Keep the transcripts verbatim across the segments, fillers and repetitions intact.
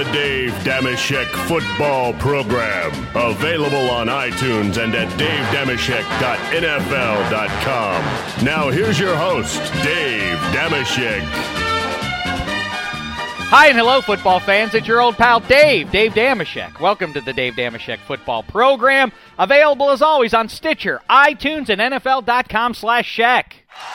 Dave Dameshek football program. Available on iTunes and at dave dameshek dot n f l dot com. Now here's your host, Dave Dameshek. Hi and hello, football fans. It's your old pal, Dave, Dave Dameshek. Welcome to the Dave Dameshek football program. Available, as always, on Stitcher, iTunes, and N F L dot com slash Shek.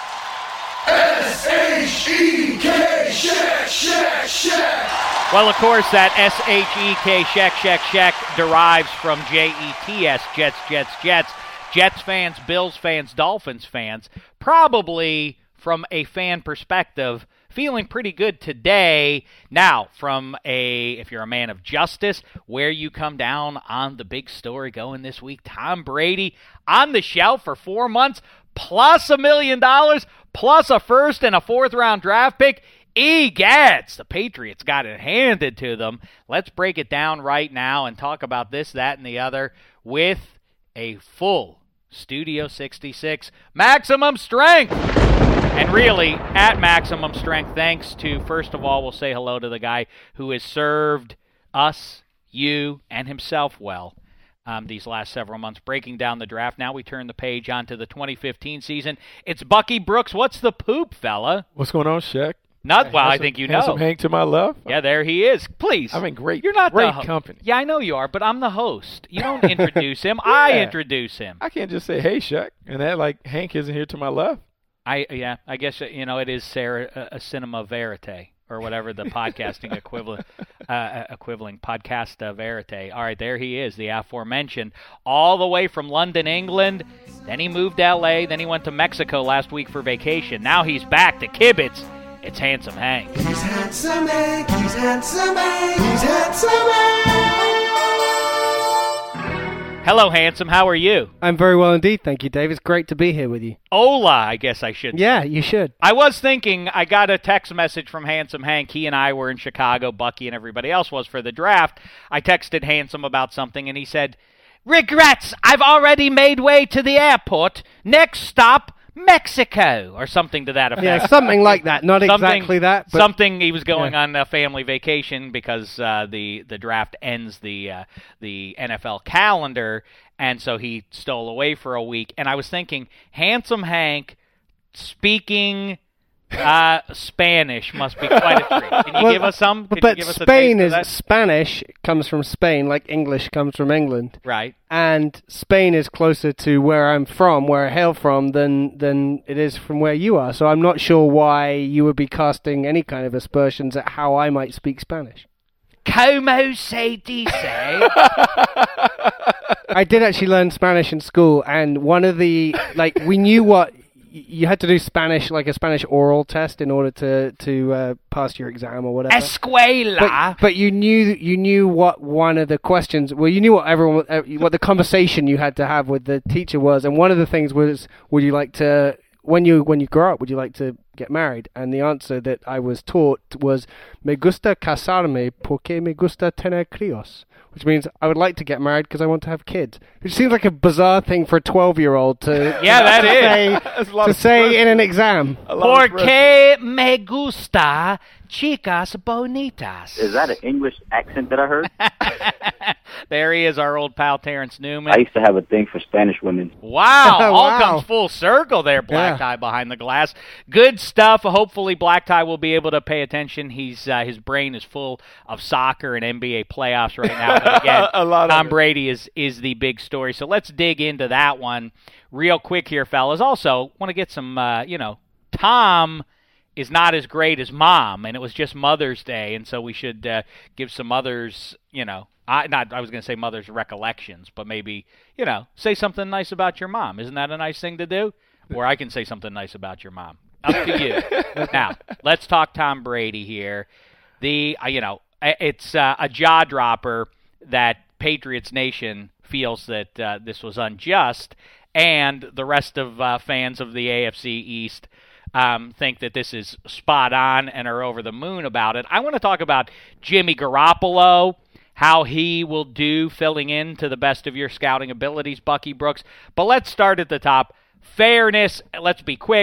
S H E K, Shek, Shek, Shek. Well, of course, that S H E K, Shek, Shek, Shek derives from J E T S, Jets, Jets, Jets. Jets fans, Bills fans, Dolphins fans, probably from a fan perspective, feeling pretty good today. Now, from a, if you're a man of justice, where you come down on the big story going this week, Tom Brady on the shelf for four months, plus a million dollars, plus a first and a fourth round draft pick. Egads, the Patriots got it handed to them. Let's break it down right now and talk about this, that, and the other with a full Studio sixty-six Maximum Strength. And really, at Maximum Strength, thanks to, first of all, we'll say hello to the guy who has served us, you, and himself well um, these last several months, breaking down the draft. Now we turn the page onto the twenty fifteen season. It's Bucky Brooks. What's the poop, fella? What's going on, Shek? Not well, I think you know. Handsome Hank to my left. Yeah, there he is. Please. I'm in great, You're not great the ho- company. Yeah, I know you are, but I'm the host. You don't introduce him. yeah. I introduce him. I can't just say, hey, Shek, and that like Hank isn't here to my left. I yeah, I guess, you know, it is Sarah, a, a cinema verite, or whatever the podcasting equivalent, uh, equivalent podcast uh, verite. All right, there he is, the aforementioned, all the way from London, England. Then he moved to L A. Then he went to Mexico last week for vacation. Now he's back to Kibitz. It's Handsome Hank. He's Handsome Hank, he's Handsome Hank, he's Handsome Hank. Hello, Handsome. How are you? I'm very well indeed, thank you, Dave. It's great to be here with you. Hola, I guess I should Yeah, you should. I was thinking, I got a text message from Handsome Hank. He and I were in Chicago, Bucky and everybody else was for the draft. I texted Handsome about something, and he said, "Regrets, I've already made way to the airport. Next stop, Mexico," or something to that effect. Yeah, something like that. Not Something- exactly that, but something he was going yeah. on a family vacation because uh, the the draft ends the uh, the N F L calendar, and so he stole away for a week. And I was thinking, Handsome Hank speaking uh, Spanish must be quite a treat. Can you Well, give us some? Can you but give us a Spain taste is of that? Spanish comes from Spain, like English comes from England, Right. and Spain is closer to where I'm from, where I hail from, than than it is from where you are. So I'm not sure why you would be casting any kind of aspersions at how I might speak Spanish. Como se dice? I did actually learn Spanish in school, and one of the, like, we knew what, you had to do Spanish, like a Spanish oral test in order to, to uh, pass your exam or whatever. Escuela. But, but you knew you knew what one of the questions, well, you knew what everyone, uh, what the conversation you had to have with the teacher was, and one of the things was, would you like to, when you when you grow up, would you like to get married? And the answer that I was taught was, me gusta casarme porque me gusta tener críos, which means I would like to get married because I want to have kids. Which seems like a bizarre thing for a twelve-year-old to Yeah, that to is. say, That's a lot to of say pressure. in an exam. A lot of Porque pressure. me gusta chicas bonitas. Is that an English accent that I heard? There he is, our old pal Terrence Newman. I used to have a thing for Spanish women. Wow, all Wow. comes full circle there, Black Yeah. Tie behind the glass. Good stuff. Hopefully Black Tie will be able to pay attention. He's uh, his brain is full of soccer and N B A playoffs right now. But again, A lot of Tom it. Brady is, is the big story. So let's dig into that one real quick here, fellas. Also, want to get some, uh, you know, Tom is not as great as Mom, and it was just Mother's Day, and so we should uh, give some mothers, you know, I not I was going to say mother's recollections, but maybe, you know, say something nice about your mom. Isn't that a nice thing to do? Or I can say something nice about your mom. Up to you. Now, let's talk Tom Brady here. The uh, you know, it's uh, a jaw dropper that Patriots Nation feels that uh, this was unjust, and the rest of uh, fans of the A F C East Um, think that this is spot on and are over the moon about it. I want to talk about Jimmy Garoppolo, how he will do filling in to the best of your scouting abilities, Bucky Brooks. But let's start at the top. Fairness, let's be quick.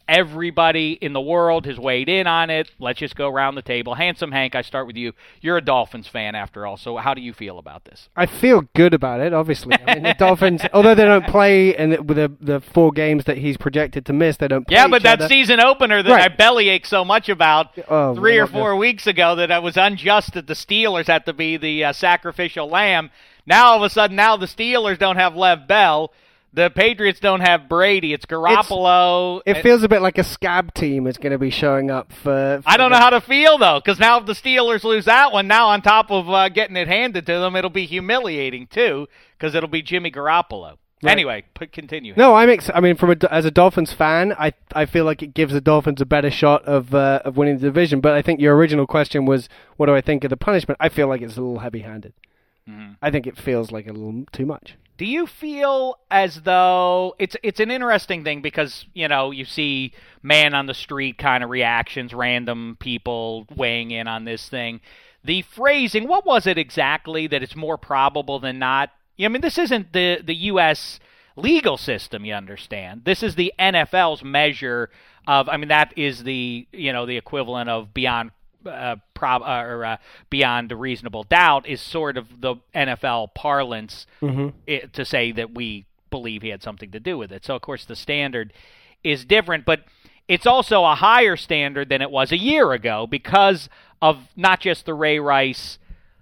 Everybody in the world has weighed in on it. Let's just go around the table. Handsome Hank, I start with you. You're a Dolphins fan after all, so how do you feel about this? I feel good about it, obviously. I mean, the Dolphins, although they don't play in the, with the, the four games that he's projected to miss, they don't play Yeah, but each that other. season opener that Right. I bellyache so much about Oh, three or well, four weeks ago that I was unjust that the Steelers had to be the uh, sacrificial lamb. Now, all of a sudden, now the Steelers don't have Lev Bell. The Patriots don't have Brady. It's Garoppolo. It feels a bit like a scab team is going to be showing up for... for I don't the- know how to feel, though, because now if the Steelers lose that one, now on top of uh, getting it handed to them, it'll be humiliating, too, because it'll be Jimmy Garoppolo. Right. Anyway, put, continue. No, I'm. Ex- I mean, from a, as a Dolphins fan, I I feel like it gives the Dolphins a better shot of uh, of winning the division. But I think your original question was, what do I think of the punishment? I feel like it's a little heavy-handed. Mm-hmm. I think it feels like a little too much. Do you feel as though it's it's an interesting thing because, you know, you see man on the street kind of reactions, random people weighing in on this thing. The phrasing, what was it exactly that it's more probable than not? I mean, this isn't the, the U S legal system, you understand. This is the N F L's measure of, I mean, that is the, you know, the equivalent of beyond Uh, prob uh, or uh, beyond a reasonable doubt is sort of the N F L parlance Mm-hmm. it, to say that we believe he had something to do with it. So, of course, the standard is different, but it's also a higher standard than it was a year ago because of not just the Ray Rice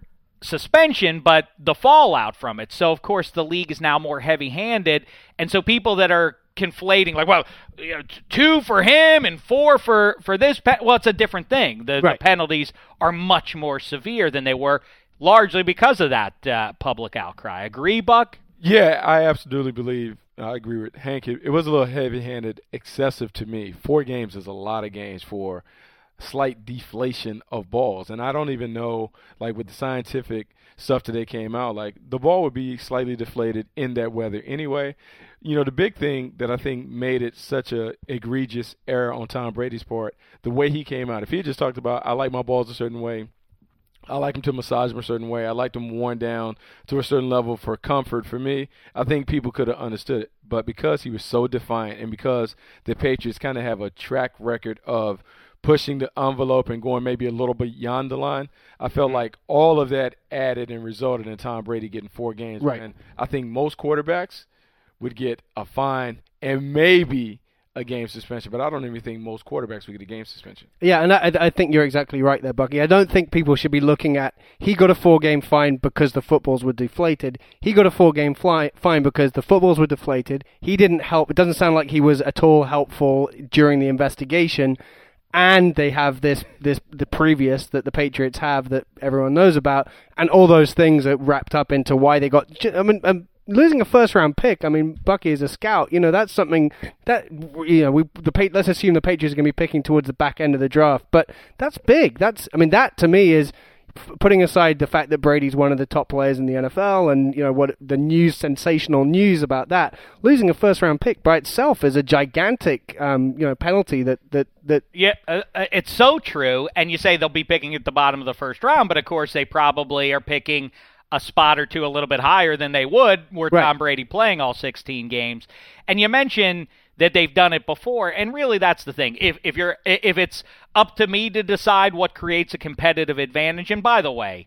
suspension, but the fallout from it. So, of course, the league is now more heavy-handed, and so people that are conflating, like, well, you know, t- two for him and four for, for this. Pe- well, it's a different thing. The, Right. the penalties are much more severe than they were, largely because of that uh, public outcry. Agree, Buck? Yeah, I absolutely believe. I agree with Hank. It, it was a little heavy-handed, excessive to me. Four games is a lot of games for slight deflation of balls, and I don't even know, like with the scientific stuff today came out, like the ball would be slightly deflated in that weather anyway. You know, the big thing that I think made it such a egregious error on Tom Brady's part, the way he came out. If he had just talked about, I like my balls a certain way, I like them to massage them a certain way, I like them worn down to a certain level for comfort for me, I think people could have understood it. But because he was so defiant and because the Patriots kind of have a track record of pushing the envelope and going maybe a little bit beyond the line, I felt like all of that added and resulted in Tom Brady getting four games. Right. And I think most quarterbacks would get a fine and maybe a game suspension, but I don't even think most quarterbacks would get a game suspension. Yeah, and I, I think you're exactly right there, Bucky. I don't think people should be looking at he got a four-game fine because the footballs were deflated. He got a four-game fly, fine because the footballs were deflated. He didn't help. It doesn't sound like he was at all helpful during the investigation. And they have this, this the previous that the Patriots have that everyone knows about, and all those things are wrapped up into why they got. I mean, um, losing a first round pick. I mean, Bucky is a scout. You know, that's something that you know. We the let's assume the Patriots are going to be picking towards the back end of the draft, but that's big. That's I mean, that to me is. Putting aside the fact that Brady's one of the top players in the N F L and, you know, what the news, sensational news about that, losing a first-round pick by itself is a gigantic, um, you know, penalty that... that, that Yeah, uh, uh, it's so true, and you say they'll be picking at the bottom of the first round, but of course they probably are picking a spot or two a little bit higher than they would were Right. Tom Brady playing all sixteen games. And you mentioned that they've done it before, and really that's the thing. If if you're if it's up to me to decide what creates a competitive advantage, and by the way,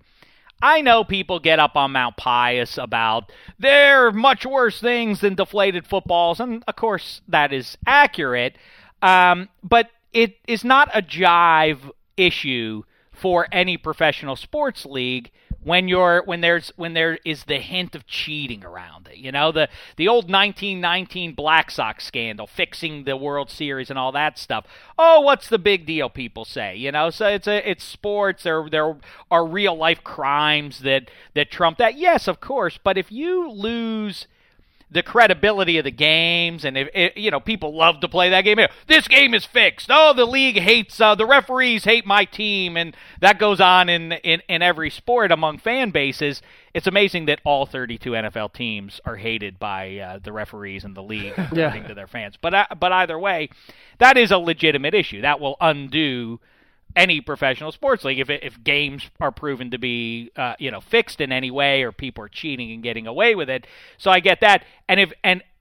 I know people get up on Mount Pius about there are much worse things than deflated footballs, and of course that is accurate, um, but it is not a jive issue for any professional sports league when you're when there's when there is the hint of cheating around it. You know, the the old nineteen nineteen Black Sox scandal, fixing the World Series and all that stuff. Oh, what's the big deal, people say. You know, so it's a it's sports. There there are real life crimes that that trump that. Yes, of course, but if you lose the credibility of the games, and if, if you know, people love to play that game. This game is fixed. Oh, the league hates, uh, the referees hate my team, and that goes on in, in, in every sport among fan bases. It's amazing that all thirty-two N F L teams are hated by uh, the referees and the league, according to their fans. But uh, but either way, that is a legitimate issue. That will undo any professional sports league if it, if games are proven to be uh, you know fixed in any way or people are cheating and getting away with it. So I get that. And if and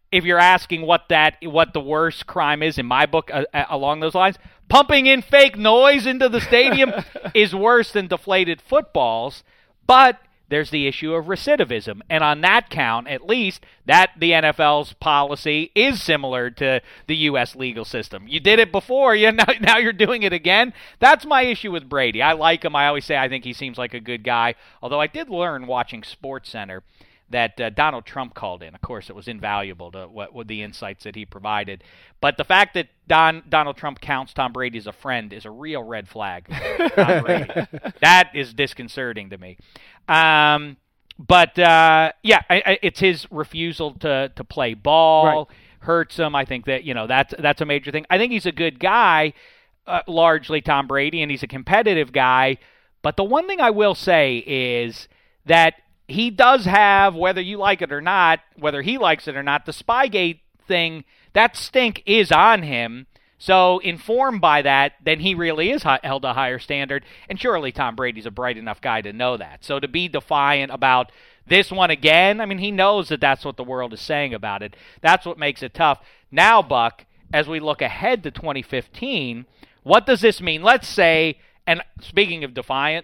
if you're asking what that what the worst crime is in my book uh, uh, along those lines, pumping in fake noise into the stadium is worse than deflated footballs. But there's the issue of recidivism, and on that count, at least, that the N F L's policy is similar to the U S legal system. You did it before, you now, now you're doing it again. That's my issue with Brady. I like him. I always say I think he seems like a good guy, although I did learn watching SportsCenter that uh, Donald Trump called in. Of course, it was invaluable to what, what the insights that he provided. But the fact that Don, Donald Trump counts Tom Brady as a friend is a real red flag. Tom Brady. That is disconcerting to me. Um, but, uh, yeah, I, I, it's his refusal to, to play ball. Right. Hurts him. I think that, you know, that's, that's a major thing. I think he's a good guy, uh, largely Tom Brady, and he's a competitive guy. But the one thing I will say is that he does have, whether you like it or not, whether he likes it or not, the Spygate thing, that stink is on him. So informed by that, then he really is held to a higher standard. And surely Tom Brady's a bright enough guy to know that. So to be defiant about this one again, I mean, he knows that that's what the world is saying about it. That's what makes it tough. Now, Buck, as we look ahead to twenty fifteen, what does this mean? Let's say, and speaking of defiant,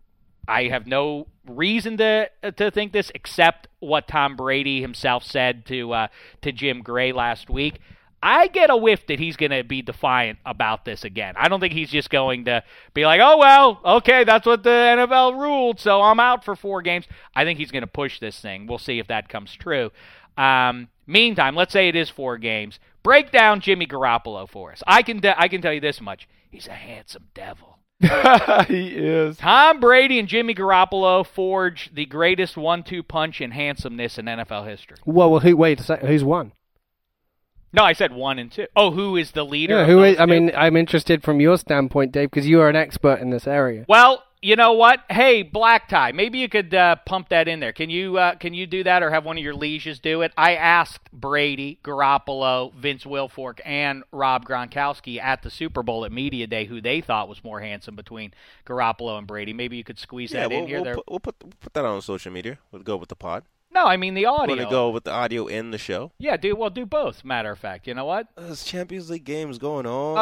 I have no reason to to think this except what Tom Brady himself said to uh, to Jim Gray last week. I get a whiff that he's going to be defiant about this again. I don't think he's just going to be like, oh, well, okay, that's what the N F L ruled, so I'm out for four games. I think he's going to push this thing. We'll see if that comes true. Um, meantime, let's say it is four games. Break down Jimmy Garoppolo for us. I can de- I can tell you this much. He's a handsome devil. He is. Tom Brady and Jimmy Garoppolo forged the greatest one two punch in handsomeness in N F L history. Well, well who, wait a second. Who's won? No, I said one and two. Oh, who is the leader? Yeah, of who those is, I two? mean, I'm interested from your standpoint, Dave, because you are an expert in this area. Well, you know what? Hey, Black Tie, maybe you could uh, pump that in there. Can you uh, can you do that, or have one of your lieges do it? I asked Brady, Garoppolo, Vince Wilfork, and Rob Gronkowski at the Super Bowl at Media Day who they thought was more handsome between Garoppolo and Brady. Maybe you could squeeze yeah, that we'll, in here. We'll there. put, we'll, put, we'll put that on social media. We'll go with the pod. No, I mean the audio. Want to go with the audio in the show? Yeah, do well. Do both. Matter of fact, you know what? There's Champions League games going on.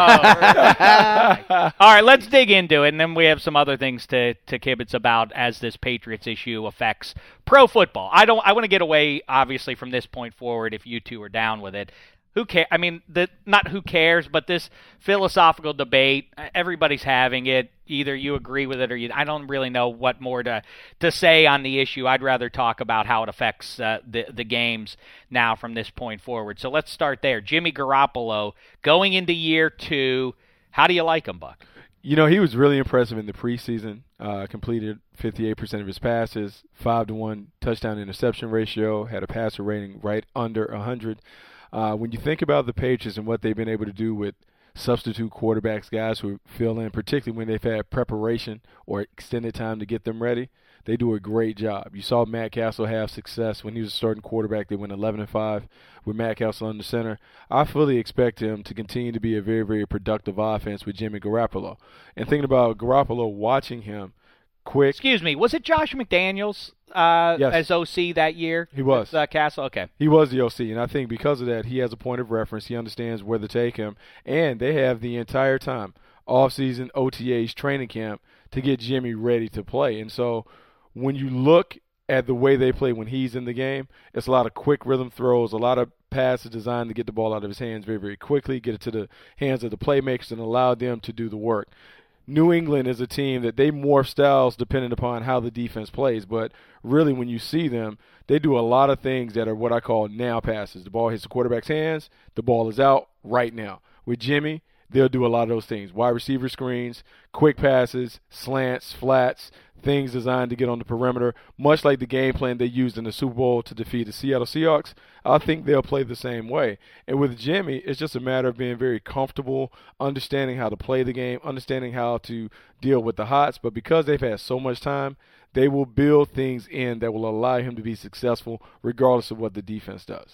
Oh, all right. Let's dig into it, and then we have some other things to to kibitz about as this Patriots issue affects pro football. I don't. I want to get away, obviously, from this point forward. If you two are down with it. Who cares? I mean, the, not who cares, but this philosophical debate, everybody's having it. Either you agree with it or you. I don't really know what more to to say on the issue. I'd rather talk about how it affects uh, the the games now from this point forward. So let's start there. Jimmy Garoppolo going into year two. How do you like him, Buck? You know, he was really impressive in the preseason. Uh, completed fifty-eight percent of his passes, five to one touchdown interception ratio, had a passer rating right under one hundred. Uh, when you think about the Patriots and what they've been able to do with substitute quarterbacks, guys who fill in, particularly when they've had preparation or extended time to get them ready, they do a great job. You saw Matt Castle have success when he was a starting quarterback. They went eleven and five with Matt Castle under center. I fully expect him to continue to be a very, very productive offense with Jimmy Garoppolo. And thinking about Garoppolo, watching him quick. Excuse me, was it Josh McDaniels uh, yes. as O C that year? He was. With, uh, Castle? Okay. He was the O C, and I think because of that, he has a point of reference. He understands where to take him, and they have the entire time, off-season, O T As, training camp, to get Jimmy ready to play. And so when you look at the way they play when he's in the game, it's a lot of quick rhythm throws, a lot of passes designed to get the ball out of his hands very, very quickly, get it to the hands of the playmakers, and allow them to do the work. New England is a team that they morph styles depending upon how the defense plays, but really when you see them, they do a lot of things that are what I call now passes. The ball hits the quarterback's hands, the ball is out right now. With Jimmy, they'll do a lot of those things. Wide receiver screens, quick passes, slants, flats, things designed to get on the perimeter, much like the game plan they used in the Super Bowl to defeat the Seattle Seahawks. I think they'll play the same way. And with Jimmy, it's just a matter of being very comfortable, understanding how to play the game, understanding how to deal with the hots. But because they've had so much time, they will build things in that will allow him to be successful regardless of what the defense does.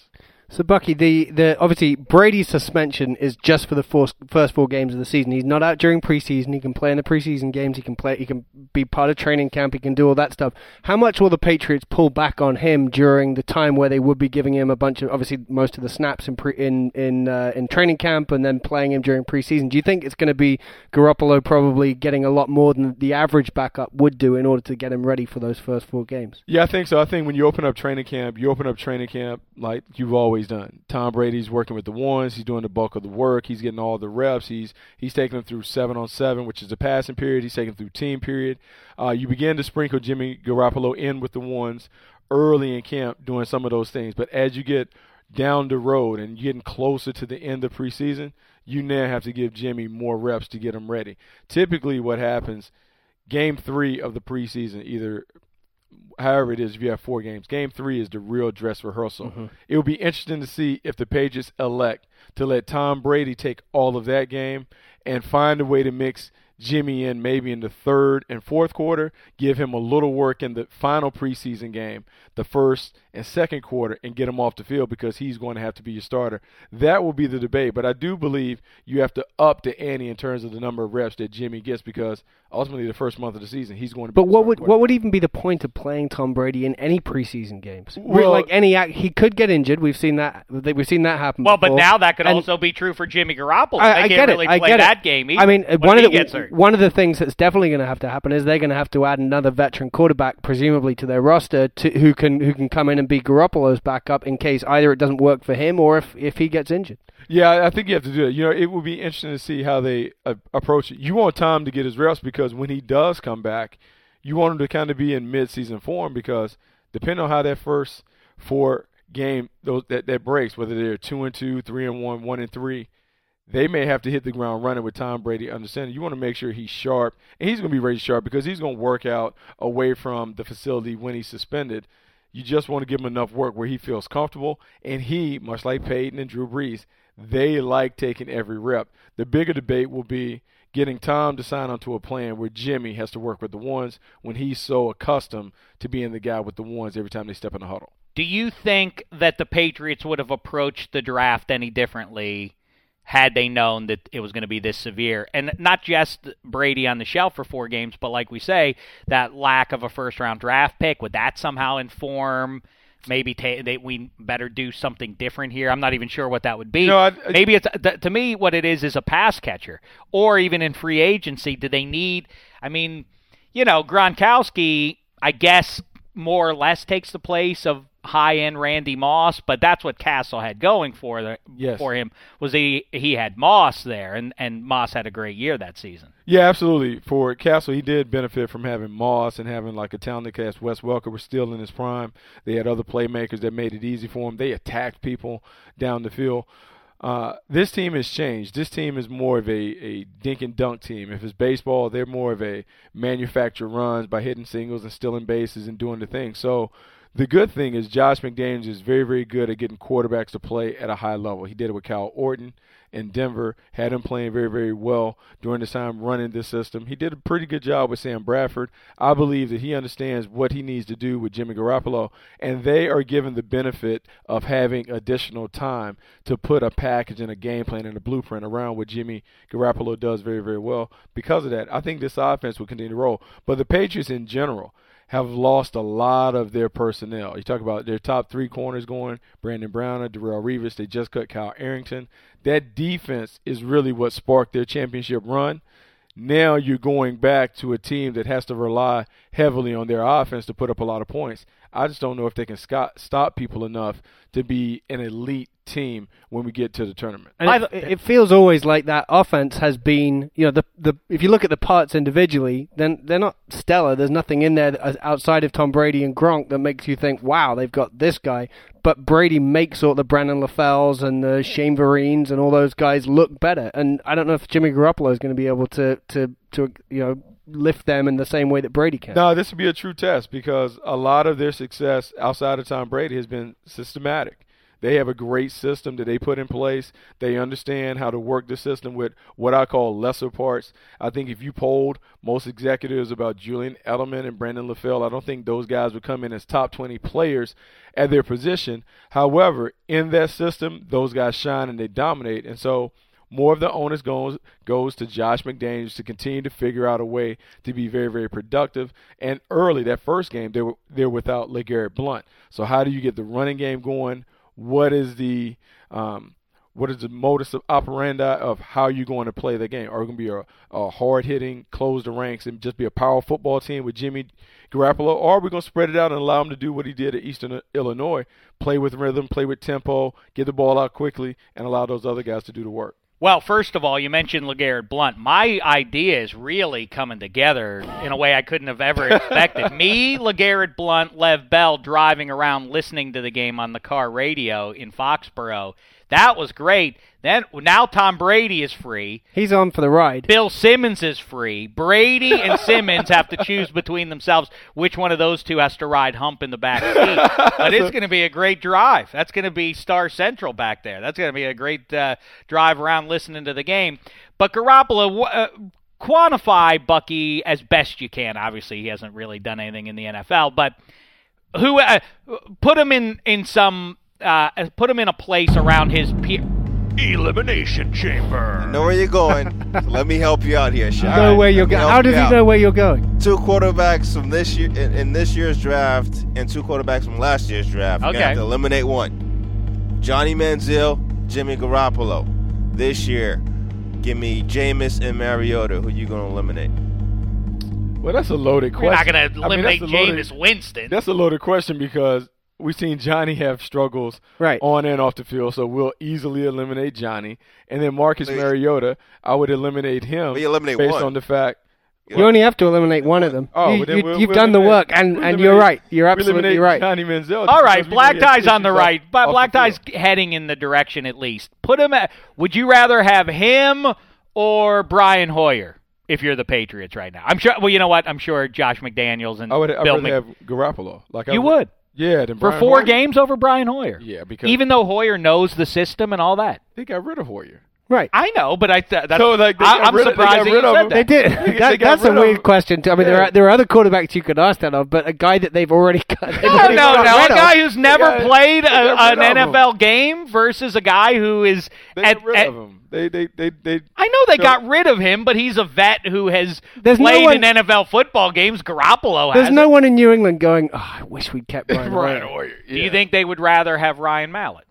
So, Bucky, the, the obviously Brady's suspension is just for the four, first four games of the season. He's not out during preseason. He can play in the preseason games. He can play. He can be part of training camp. He can do all that stuff. How much will the Patriots pull back on him during the time where they would be giving him a bunch of, obviously, most of the snaps in pre, in in uh, in training camp and then playing him during preseason? Do you think it's going to be Garoppolo probably getting a lot more than the average backup would do in order to get him ready for those first four games? Yeah, I think so. I think when you open up training camp, you open up training camp like you've always done. Tom Brady's working with the ones. He's doing the bulk of the work. He's getting all the reps. He's he's taking them through seven on seven, which is the passing period. He's taking them through team period. Uh, you begin to sprinkle Jimmy Garoppolo in with the ones early in camp doing some of those things. But as you get down the road and you're getting closer to the end of preseason, you now have to give Jimmy more reps to get him ready. Typically what happens, game three of the preseason, either – however it is, if you have four games, game three is the real dress rehearsal. Mm-hmm. It will be interesting to see if the Patriots elect to let Tom Brady take all of that game and find a way to mix Jimmy in maybe in the third and fourth quarter, give him a little work in the final preseason game, the first and second quarter, and get him off the field because he's going to have to be your starter. That will be the debate. But I do believe you have to up the ante in terms of the number of reps that Jimmy gets because ultimately the first month of the season he's going to be But what would what would even be the point of playing Tom Brady in any preseason games? Well, like any he could get injured. We've seen that we've seen that happen Well, before. but now that could and also be true for Jimmy Garoppolo. I, they I can't get really it. I play get that it. game either. I mean, one of the one of the things that's definitely going to have to happen is they're going to have to add another veteran quarterback, presumably to their roster, to, who can who can come in and be Garoppolo's backup in case either it doesn't work for him or if, if he gets injured. Yeah, I think you have to do it. You know, it will be interesting to see how they uh, approach it. You want Tom to get his reps because when he does come back, you want him to kind of be in mid-season form because depending on how that first four game those that, that breaks, whether they're two and two, three and one, one and three, they may have to hit the ground running with Tom Brady understanding. You want to make sure he's sharp, and he's going to be very sharp because he's going to work out away from the facility when he's suspended. You just want to give him enough work where he feels comfortable, and he, much like Peyton and Drew Brees, they like taking every rep. The bigger debate will be getting Tom to sign onto a plan where Jimmy has to work with the ones when he's so accustomed to being the guy with the ones every time they step in the huddle. Do you think that the Patriots would have approached the draft any differently had they known that it was going to be this severe? And not just Brady on the shelf for four games, but like we say, that lack of a first-round draft pick, would that somehow inform maybe ta- they, we better do something different here? I'm not even sure what that would be. No, I, I, maybe it's th- to me what it is is a pass catcher. Or even in free agency, do they need – I mean, you know, Gronkowski, I guess, more or less takes the place of high-end Randy Moss, but that's what Castle had going for the, yes. for him, was he he had Moss there, and, and Moss had a great year that season. Yeah, absolutely. For Castle, he did benefit from having Moss and having like a talented cast. Wes Welker was still in his prime. They had other playmakers that made it easy for him. They attacked people down the field. Uh, this team has changed. This team is more of a, a dink and dunk team. If it's baseball, they're more of a manufacture runs by hitting singles and stealing bases and doing the thing. So the good thing is Josh McDaniels is very, very good at getting quarterbacks to play at a high level. He did it with Kyle Orton in Denver, had him playing very, very well during this time running this system. He did a pretty good job with Sam Bradford. I believe that he understands what he needs to do with Jimmy Garoppolo, and they are given the benefit of having additional time to put a package and a game plan and a blueprint around what Jimmy Garoppolo does very, very well. Because of that, I think this offense will continue to roll. But the Patriots in general have lost a lot of their personnel. You talk about their top three corners going, Brandon Browner, Darrelle Revis. They just cut Kyle Arrington. That defense is really what sparked their championship run. Now you're going back to a team that has to rely heavily on their offense to put up a lot of points. I just don't know if they can stop people enough to be an elite team when we get to the tournament. And it, it feels always like that offense has been, you know, the the if you look at the parts individually, then they're not stellar. There's nothing in there that, outside of Tom Brady and Gronk that makes you think, wow, they've got this guy. But Brady makes all the Brandon LaFells and the Shane Vereen's and all those guys look better. And I don't know if Jimmy Garoppolo is going to be able to, to, to you know, lift them in the same way that Brady can. No, this would be a true test because a lot of their success outside of Tom Brady has been systematic. They have a great system that they put in place. They understand how to work the system with what I call lesser parts. I think if you polled most executives about Julian Edelman and Brandon LaFell, I don't think those guys would come in as top twenty players at their position. However, in that system, those guys shine and they dominate. And so more of the onus goes goes to Josh McDaniels to continue to figure out a way to be very, very productive. And early, that first game, they were they're without LeGarrette Blount. So how do you get the running game going? What is the um, what is the modus operandi of how you're going to play the game? Are we going to be a, a hard-hitting, close the ranks, and just be a power football team with Jimmy Garoppolo? Or are we going to spread it out and allow him to do what he did at Eastern Illinois, play with rhythm, play with tempo, get the ball out quickly, and allow those other guys to do the work? Well, first of all, you mentioned LeGarrette Blount. My idea is really coming together in a way I couldn't have ever expected. Me, LeGarrette Blount, Lev Bell driving around listening to the game on the car radio in Foxborough. That was great. Then now Tom Brady is free. He's on for the ride. Bill Simmons is free. Brady and Simmons have to choose between themselves which one of those two has to ride hump in the back seat. But it's going to be a great drive. That's going to be Star Central back there. That's going to be a great uh, drive around listening to the game. But Garoppolo, uh, quantify Bucky as best you can. Obviously, he hasn't really done anything in the N F L. But who uh, put him in, in some uh, put him in a place around his peer. Elimination Chamber. I know where you're going. So let me help you out here, You Shaq. know where you're going. How does he know where you're going? Two quarterbacks from this year in, in this year's draft and two quarterbacks from last year's draft. You're Okay. gonna have to eliminate one. Johnny Manziel, Jimmy Garoppolo. This year, give me Jameis and Mariota. Who you gonna eliminate? Well, that's a loaded We're question. not going to I mean, eliminate that's a loaded- Jameis Winston. That's a loaded question because we've seen Johnny have struggles Right. on and off the field, so we'll easily eliminate Johnny. And then Marcus Please. Mariota, I would eliminate him Well, you eliminate based one. on the fact. You only have to eliminate one of them. Oh, you, well, then you, we'll- you've we'll done the eliminate- work, and, we'll and you're eliminate- right. You're we'll absolutely eliminate right. Johnny Manziel. All right, because we Black know he has Tie's on the issues right. off- But off Black the Tie's field. heading in the direction at least. Put him at, would you rather have him or Brian Hoyer if you're the Patriots right now? I'm sure. Well, you know what? I'm sure Josh McDaniels and I would, I Bill would Mc- have Garoppolo. Like I You would? Yeah, then for Brian four Hoyer- games over Brian Hoyer. Yeah, because Even though Hoyer knows the system and all that. they got rid of Hoyer. Right. I know, but I th- that's, So, like, they I, got I'm rid of- they surprised got that rid you of said him. that. They did. They That, got that's a rid of weird him. question. Too. I mean, there Yeah. are there are other quarterbacks you could ask that of, but a guy that they've already got. They've No, already no, got no. rid A of. guy who's never got- played they a, got an rid of N F L game versus a guy who is They at, got rid at- of him. They, they, they, they. I know they So- got rid of him, but he's a vet who has There's no played one- in N F L football games. Garoppolo There's has. no one in New England going, oh, I wish we'd kept Brian Brian Hoyer. Hoyer. Do you yeah. think they would rather have Ryan Mallett?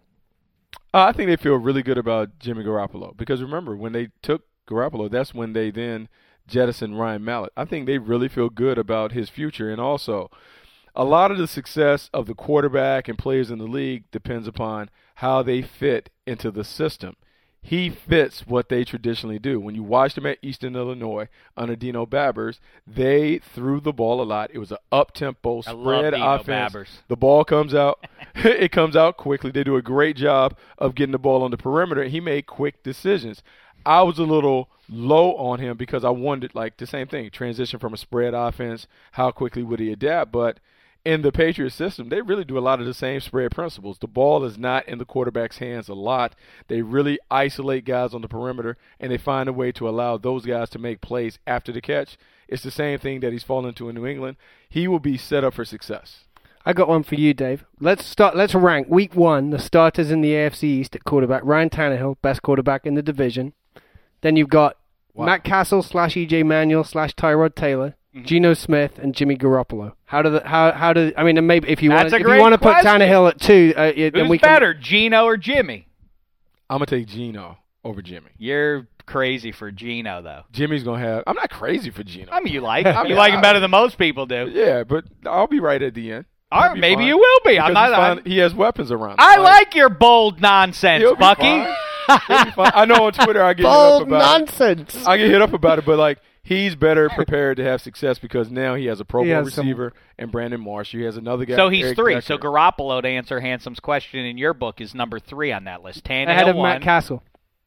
Uh, I think they feel really good about Jimmy Garoppolo because remember when they took Garoppolo, that's when they then jettisoned Ryan Mallett. I think they really feel good about his future, and also a lot of the success of the quarterback and players in the league depends upon how they fit into the system. He fits what they traditionally do. When you watched him at Eastern Illinois under Dino Babbers, they threw the ball a lot. It was an up-tempo I love spread Dino offense. Babbers. The ball comes out. It comes out quickly. They do a great job of getting the ball on the perimeter. He made quick decisions. I was a little low on him because I wondered, like, the same thing, transition from a spread offense, how quickly would he adapt? But in the Patriots system, they really do a lot of the same spread principles. The ball is not in the quarterback's hands a lot. They really isolate guys on the perimeter, and they find a way to allow those guys to make plays after the catch. It's the same thing that he's fallen into in New England. He will be set up for success. I got one for you, Dave. Let's start. Let's rank week one the starters in the A F C East at quarterback. Ryan Tannehill, best quarterback in the division. Then you've got Wow. Matt Castle slash E J Manuel slash Tyrod Taylor, Mm-hmm. Geno Smith, and Jimmy Garoppolo. How do the how how do I mean? and Maybe if you That's want a if you great want to put question. Tannehill at two, uh, yeah, then Who's we can. better, Gino or Jimmy? I'm going to take Geno over Jimmy. You're crazy for Gino, though. Jimmy's going to have – I'm not crazy for Geno. I mean, you like I you mean, like him I- better than most people do. Yeah, but I'll be right at the end. All He'll right, be maybe fine. you will be. I'm Because not. he's I'm, fine. He has weapons around him. I Like, like your bold nonsense, he'll be Bucky. fine. He'll be fine. I know on Twitter I get hit Bold up about nonsense. it. I get hit up about it, but like he's better prepared to have success because now he has a Pro He Bowl has some- receiver and Brandon Marsh. He has another guy. So he's Eric three. Decker. So Garoppolo, to answer Handsome's question in your book, is number three on that list. Tannehill Ahead of one. Matt Castle.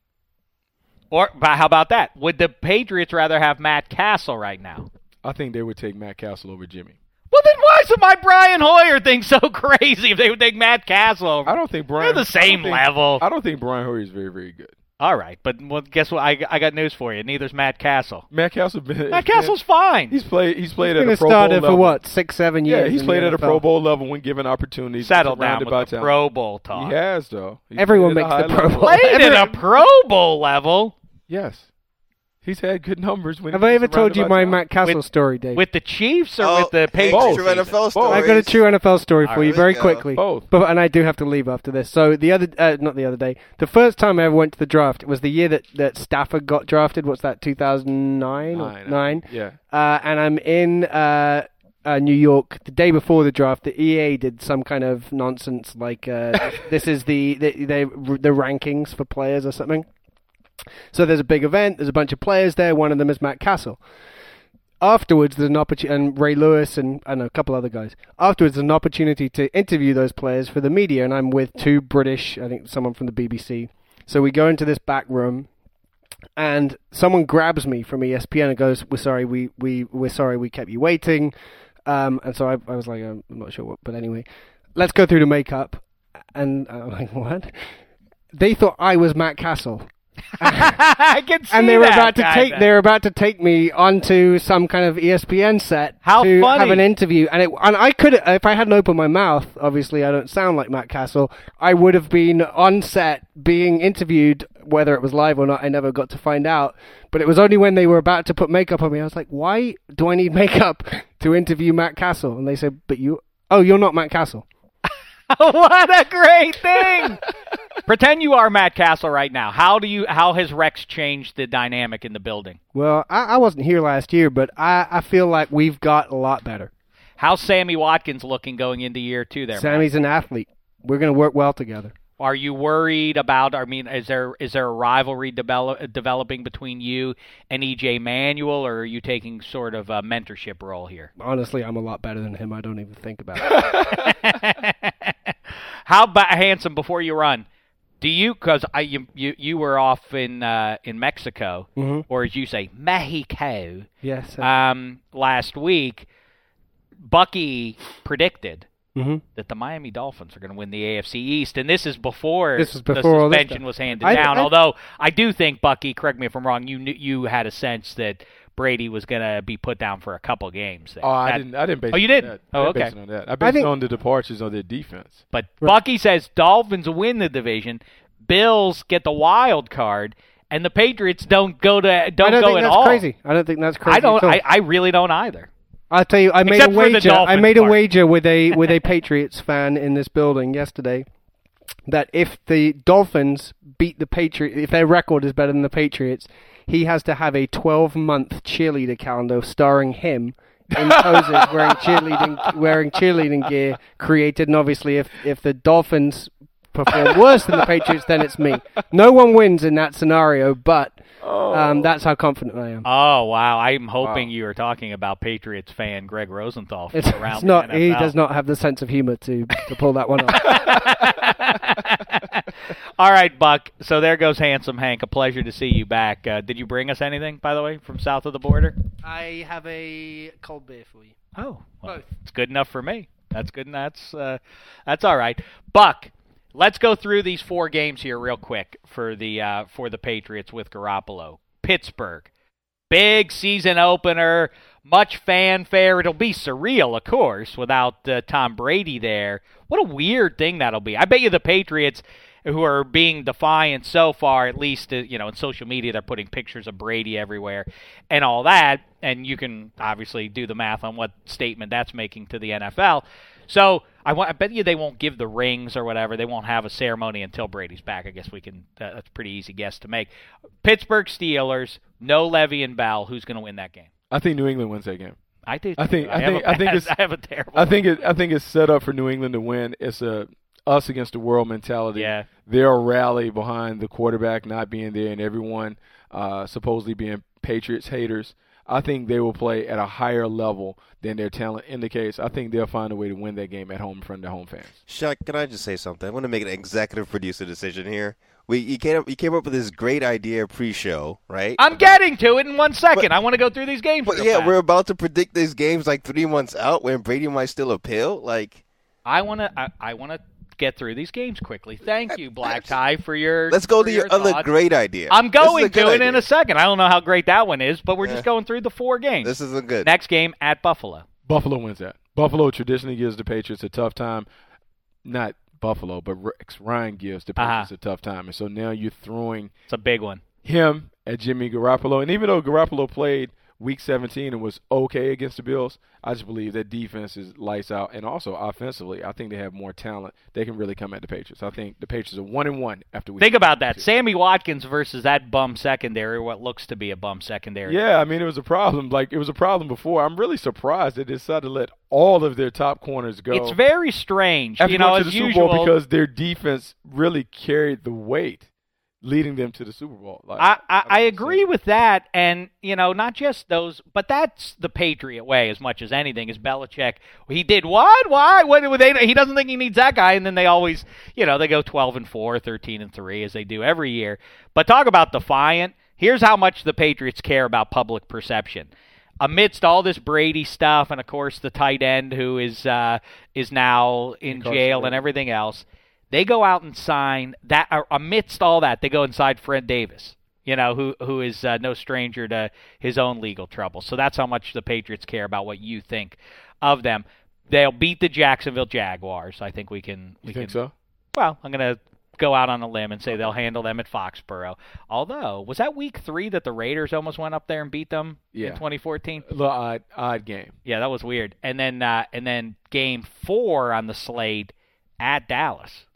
Or but how about that? Would the Patriots rather have Matt Castle right now? I think they would take Matt Castle over Jimmy. Well, then why is my Brian Hoyer thing so crazy if they would take Matt Castle over? I don't think Brian. They're the same I think, level. I don't think Brian Hoyer is very, very good. All right, but well, guess what? I, I got news for you. Neither's Matt Castle. Matt Castle. Been, Matt Castle's fine. He's played. He's played He's at been a Pro started Bowl for level. what, six, seven years? Yeah, he's in played the at a N F L. Pro Bowl level when given opportunities. Settle down surrounded with by the talent. Pro Bowl talk. He has though. He's Everyone played at a makes the high Pro level. Bowl. Played Every- at a Pro Bowl level Yes, he's had good numbers. When Have he's I ever told surrounded you by my talent. Matt Castle With- story, Dave? with the Chiefs or Oh, with the Hank's Patriots. true N F L stories. I got a true N F L story All for right, you let's very go. quickly. Both. But and I do have to leave after this. So the other, uh, not the other day, the first time I ever went to the draft, it was the year that, that Stafford got drafted. What's that, two thousand nine? Nine, Nine. Yeah. Uh, and I'm in uh, uh, New York the day before the draft. The E A did some kind of nonsense like uh, this is the the, the the rankings for players or something. So there's a big event. There's a bunch of players there. One of them is Matt Castle. Afterwards, there's an opportunity, and Ray Lewis and, and a couple other guys. Afterwards, there's an opportunity to interview those players for the media, and I'm with two British, I think someone from the B B C. So we go into this back room, and someone grabs me from E S P N and goes, "We're sorry, we we we're sorry, we kept you waiting." Um, and so I, I was like, I'm not sure what, but anyway, let's go through the makeup. And I'm like, what? They thought I was Matt Castle. I can see And they were that about to guy take then. they were about to take me onto some kind of E S P N set How to funny. have an interview, and it and I could if I hadn't opened my mouth, obviously I don't sound like Matt Castle, I would have been on set being interviewed, whether it was live or not. I never got to find out, but it was only when they were about to put makeup on me I was like, why do I need makeup to interview Matt Castle? And they said, but you oh you're not Matt Castle. What a great thing! Pretend you are Matt Castle right now. How do you? How has Rex changed the dynamic in the building? Well, I, I wasn't here last year, but I, I feel like we've got a lot better. How's Sammy Watkins looking going into year two there, Matt? Sammy's an athlete. We're going to work well together. Are you worried about, I mean, is there is there a rivalry develop, developing between you and E J Manuel, or are you taking sort of a mentorship role here? Honestly, I'm a lot better than him. I don't even think about it. How about, Handsome, before you run, do you, because I you, you you were off in uh, in Mexico, Mhm. or as you say, Mexico, Yes. Uh, um, last week, Bucky predicted mhm. that the Miami Dolphins are going to win the A F C East, and this is before, This was the before all this suspension stuff. was handed I- down. I- Although I do think, Bucky, correct me if I'm wrong, you knew, you had a sense that Brady was going to be put down for a couple games there. Oh, I That- didn't. I didn't base. Oh, you it on didn't? that. Oh, I didn't okay. base it on that. I based think- it on the departures of their defense. But Bucky says Dolphins win the division, Bills get the wild card, and the Patriots don't go to don't I don't go think at that's all. crazy. I don't think that's crazy. I don't. At all. I, I really don't either. I'll tell you, I made Except a for the wager. I Dolphins made a part. wager with a with a Patriots fan in this building yesterday that if the Dolphins beat the Patriots, if their record is better than the Patriots, he has to have a twelve month cheerleader calendar starring him in poses wearing cheerleading wearing cheerleading gear created. And obviously, if if the Dolphins perform worse than the Patriots, then it's me. No one wins in that scenario, but um, that's how confident I am. Oh wow! I'm hoping Wow. you are talking about Patriots fan Greg Rosenthal from It's, around it's the not. N F L. He does not have the sense of humor to to pull that one off. All right, Buck. So there goes Handsome Hank. A pleasure to see you back. Uh, did you bring us anything, by the way, from south of the border? I have a cold beer for you. Oh, well, Both. it's good enough for me. That's good. And that's uh, that's all right. Buck, let's go through these four games here real quick for the uh, for the Patriots with Garoppolo. Pittsburgh, big season opener, much fanfare. It'll be surreal, of course, without uh, Tom Brady there. What a weird thing that'll be. I bet you the Patriots, who are being defiant so far, at least uh, you know, in social media, they're putting pictures of Brady everywhere and all that, and you can obviously do the math on what statement that's making to the N F L. So I, want, I bet you they won't give the rings or whatever. They won't have a ceremony until Brady's back. I guess we can. Uh, that's a pretty easy guess to make. Pittsburgh Steelers, no Le'Veon Bell. Who's going to win that game? I think New England wins that game. I do. I think- too. I have think- a I think bad- it's- I have a terrible. I think it. I think it's set up for New England to win. It's a us against the world mentality. Yeah. They'll rally behind the quarterback not being there and everyone uh, supposedly being Patriots haters. I think they will play at a higher level than their talent indicates. I think they'll find a way to win that game at home in front of their home fans. Shaq, can I just say something? I want to make an executive producer decision here. we you came up, you came up with this great idea pre-show, right? I'm About, getting to it in one second. But, I want to go through these games. But real yeah, fast. we're about to predict these games like three months out when Brady might still appeal. Like, I want to. I, I want to get through these games quickly. Thank you, Black Tie, for your. Let's go for to your, your other thoughts. great idea. I'm going to it idea. in a second. I don't know how great that one is, but we're Yeah. just going through the four games. This isn't good. Next game at Buffalo. Buffalo wins that. Buffalo traditionally gives the Patriots a tough time. Not Buffalo, but Rex Ryan gives the Patriots Uh-huh. a tough time. And so now you're throwing It's a big one. him at Jimmy Garoppolo. And even though Garoppolo played Week seventeen and was okay against the Bills, I just believe that defense is lights out. And also offensively, I think they have more talent. They can really come at the Patriots. I think the Patriots are one and one after week. Think about that. Sammy Watkins versus that bum secondary, what looks to be a bum secondary. Yeah, I mean, it was a problem. Like, it was a problem before. I'm really surprised they decided to let all of their top corners go. It's very strange. After you know, going to as the Super usual, Bowl because their defense really carried the weight, leading them to the Super Bowl. Like, I, I, I don't agree see- with that, and you know, not just those, but that's the Patriot way as much as anything. Is Belichick? He did what? Why? What? What they? He doesn't think he needs that guy, and then they always, you know, they go twelve and four, thirteen and three, as they do every year. But talk about defiant. Here's how much the Patriots care about public perception. Amidst all this Brady stuff, and of course the tight end who is uh, is now in jail and everything else. They go out and sign that. Or amidst all that, they go inside Fred Davis, you know, who who is uh, no stranger to his own legal trouble. So that's how much the Patriots care about what you think of them. They'll beat the Jacksonville Jaguars. I think we can. We You think can, so? Well, I'm going to go out on a limb and say they'll handle them at Foxborough. Although, was that week three that the Raiders almost went up there and beat them Yeah. in twenty fourteen? A little odd, odd game. Yeah, that was weird. And then uh, and then game four on the slate at Dallas.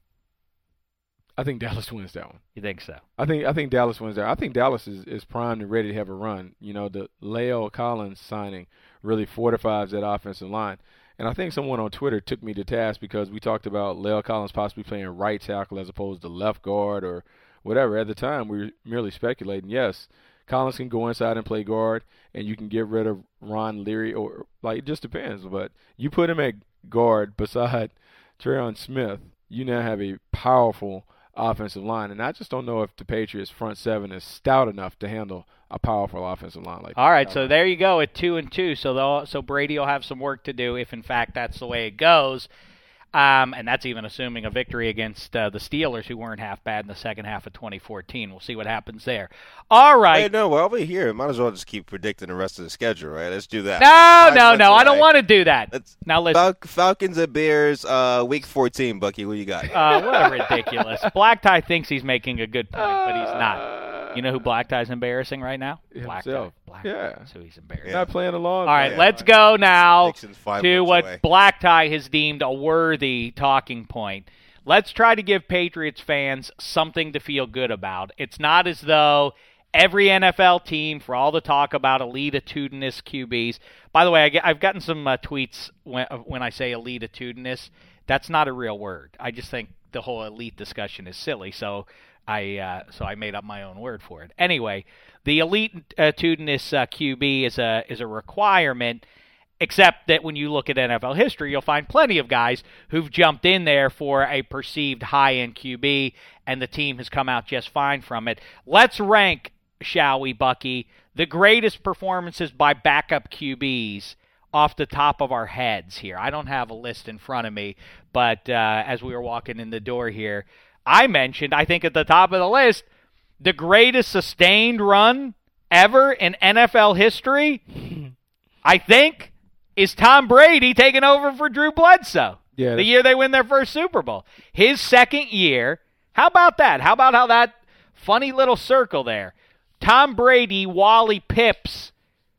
I think Dallas wins that one. You think so? I think I think Dallas wins that. I think Dallas is, is primed and ready to have a run. You know, the La'el Collins signing really fortifies that offensive line. And I think someone on Twitter took me to task because we talked about La'el Collins possibly playing right tackle as opposed to left guard or whatever. At the time, we were merely speculating. Yes, Collins can go inside and play guard, and you can get rid of Ron Leary, or like it just depends. But you put him at guard beside Tre'Ron Smith, you now have a powerful offensive line, and I just don't know if the Patriots front seven is stout enough to handle a powerful offensive line like that. All right, so there you go at two and two. So they'll, so Brady will have some work to do if, in fact, that's the way it goes. Um, and that's even assuming a victory against uh, the Steelers, who weren't half bad in the second half of twenty fourteen. We'll see what happens there. All right. Hey, no, while we're here, might as well just keep predicting the rest of the schedule, right? Let's do that. No, Five no, months no. I don't away. want to do that. Let's- Now listen. Fal- Falcons and Bears, uh, week fourteen, Bucky. What you got? Uh, what a ridiculous. Black Tie thinks he's making a good point, but he's not. You know who Black Tie's embarrassing right now? Black Tie. Himself. Black Yeah. Tie. That's who he's embarrassing. Not playing along. All right, Yeah. let's go now Nixon's five to months what away. Black Tie has deemed a worthy talking point. Let's try to give Patriots fans something to feel good about. It's not as though every N F L team, for all the talk about elititudinous Q Bs. By the way, I get, I've gotten some uh, tweets when, when I say elititudinous. That's not a real word. I just think the whole elite discussion is silly, so I uh, so I made up my own word for it. Anyway, the elititudinous uh, Q B is a is a requirement. Except that when you look at N F L history, you'll find plenty of guys who've jumped in there for a perceived high-end Q B, and the team has come out just fine from it. Let's rank, shall we, Bucky, the greatest performances by backup Q Bs off the top of our heads here. I don't have a list in front of me, but uh, as we were walking in the door here, I mentioned, I think at the top of the list, the greatest sustained run ever in N F L history, I think, is Tom Brady taking over for Drew Bledsoe. Yeah, the year they win their first Super Bowl. His second year. How about that? How about how that funny little circle there? Tom Brady, Wally Pips,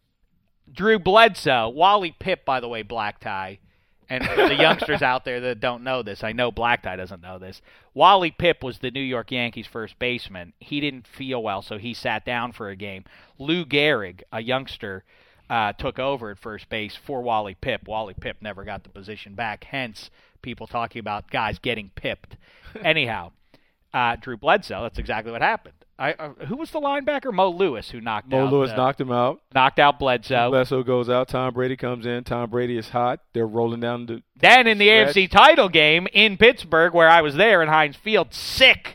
Drew Bledsoe. Wally Pip, by the way, Black Tie. And for the youngsters out there that don't know this, I know Black Tie doesn't know this. Wally Pip was the New York Yankees first baseman. He didn't feel well, so he sat down for a game. Lou Gehrig, a youngster, Uh, took over at first base for Wally Pip. Wally Pip never got the position back, hence people talking about guys getting pipped. Anyhow, uh, Drew Bledsoe, that's exactly what happened. I, uh, who was the linebacker? Mo Lewis, who knocked Mo out Lewis uh, knocked him out. knocked out Bledsoe. Bledsoe goes out. Tom Brady comes in. Tom Brady is hot. They're rolling down the Then in the A F C stretch. title game in Pittsburgh, where I was there in Heinz Field, sick,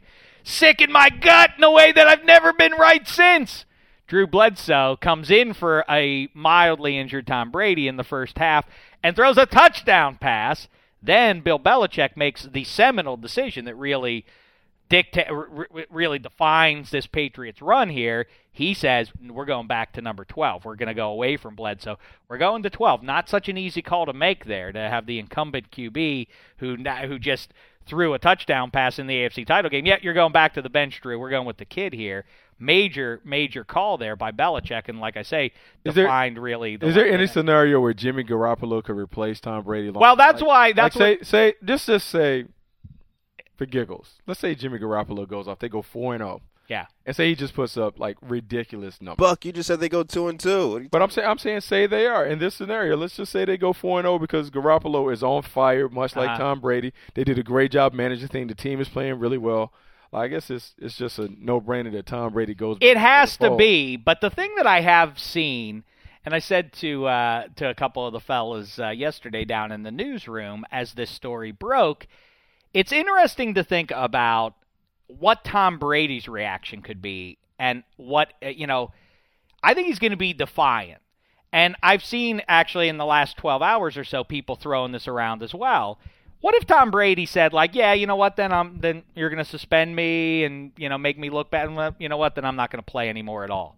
sick in my gut in a way that I've never been right since. Drew Bledsoe comes in for a mildly injured Tom Brady in the first half and throws a touchdown pass. Then Bill Belichick makes the seminal decision that really dicta- r- really defines this Patriots run here. He says, we're going back to number twelve. We're going to go away from Bledsoe. We're going to twelve. Not such an easy call to make there, to have the incumbent Q B who who just threw a touchdown pass in the A F C title game. Yet you're going back to the bench, Drew. We're going with the kid here. Major, major call there by Belichick, and like I say, is defined there, really. The is there any scenario where Jimmy Garoppolo could replace Tom Brady? Long well, that's like, why. That's like what, say say just just say for giggles. Let's say Jimmy Garoppolo goes off. They go four and zero. Yeah. And say he just puts up like ridiculous numbers. Buck, you just said they go two and two. But I'm saying I'm saying say they are in this scenario. Let's just say they go four and zero because Garoppolo is on fire, much like uh-huh. Tom Brady. They did a great job managing the thing. The team is playing really well. I guess it's it's just a no-brainer that Tom Brady goes. It has to be, but the thing that I have seen, and I said to uh, to a couple of the fellas uh, yesterday down in the newsroom as this story broke, it's interesting to think about what Tom Brady's reaction could be, and what uh, you know. I think he's going to be defiant, and I've seen actually in the last twelve hours or so people throwing this around as well. What if Tom Brady said, like, yeah, you know what, then I'm then you're going to suspend me and, you know, make me look bad, and you know what, then I'm not going to play anymore at all.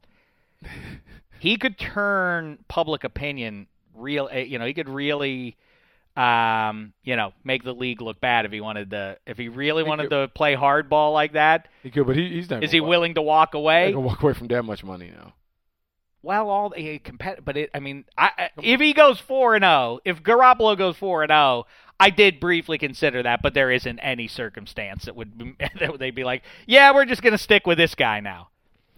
He could turn public opinion real, you know, he could really, um, you know, make the league look bad if he wanted to, if he really he wanted could, to play hardball like that. He could, but he, he's not. Is he walk, willing to walk away? He's not going to walk away from that much money now. Well, all the compet, but it, I mean, I, if he goes four and zero, if Garoppolo goes four and zero, I did briefly consider that, but there isn't any circumstance that would that they'd be like, yeah, we're just going to stick with this guy now.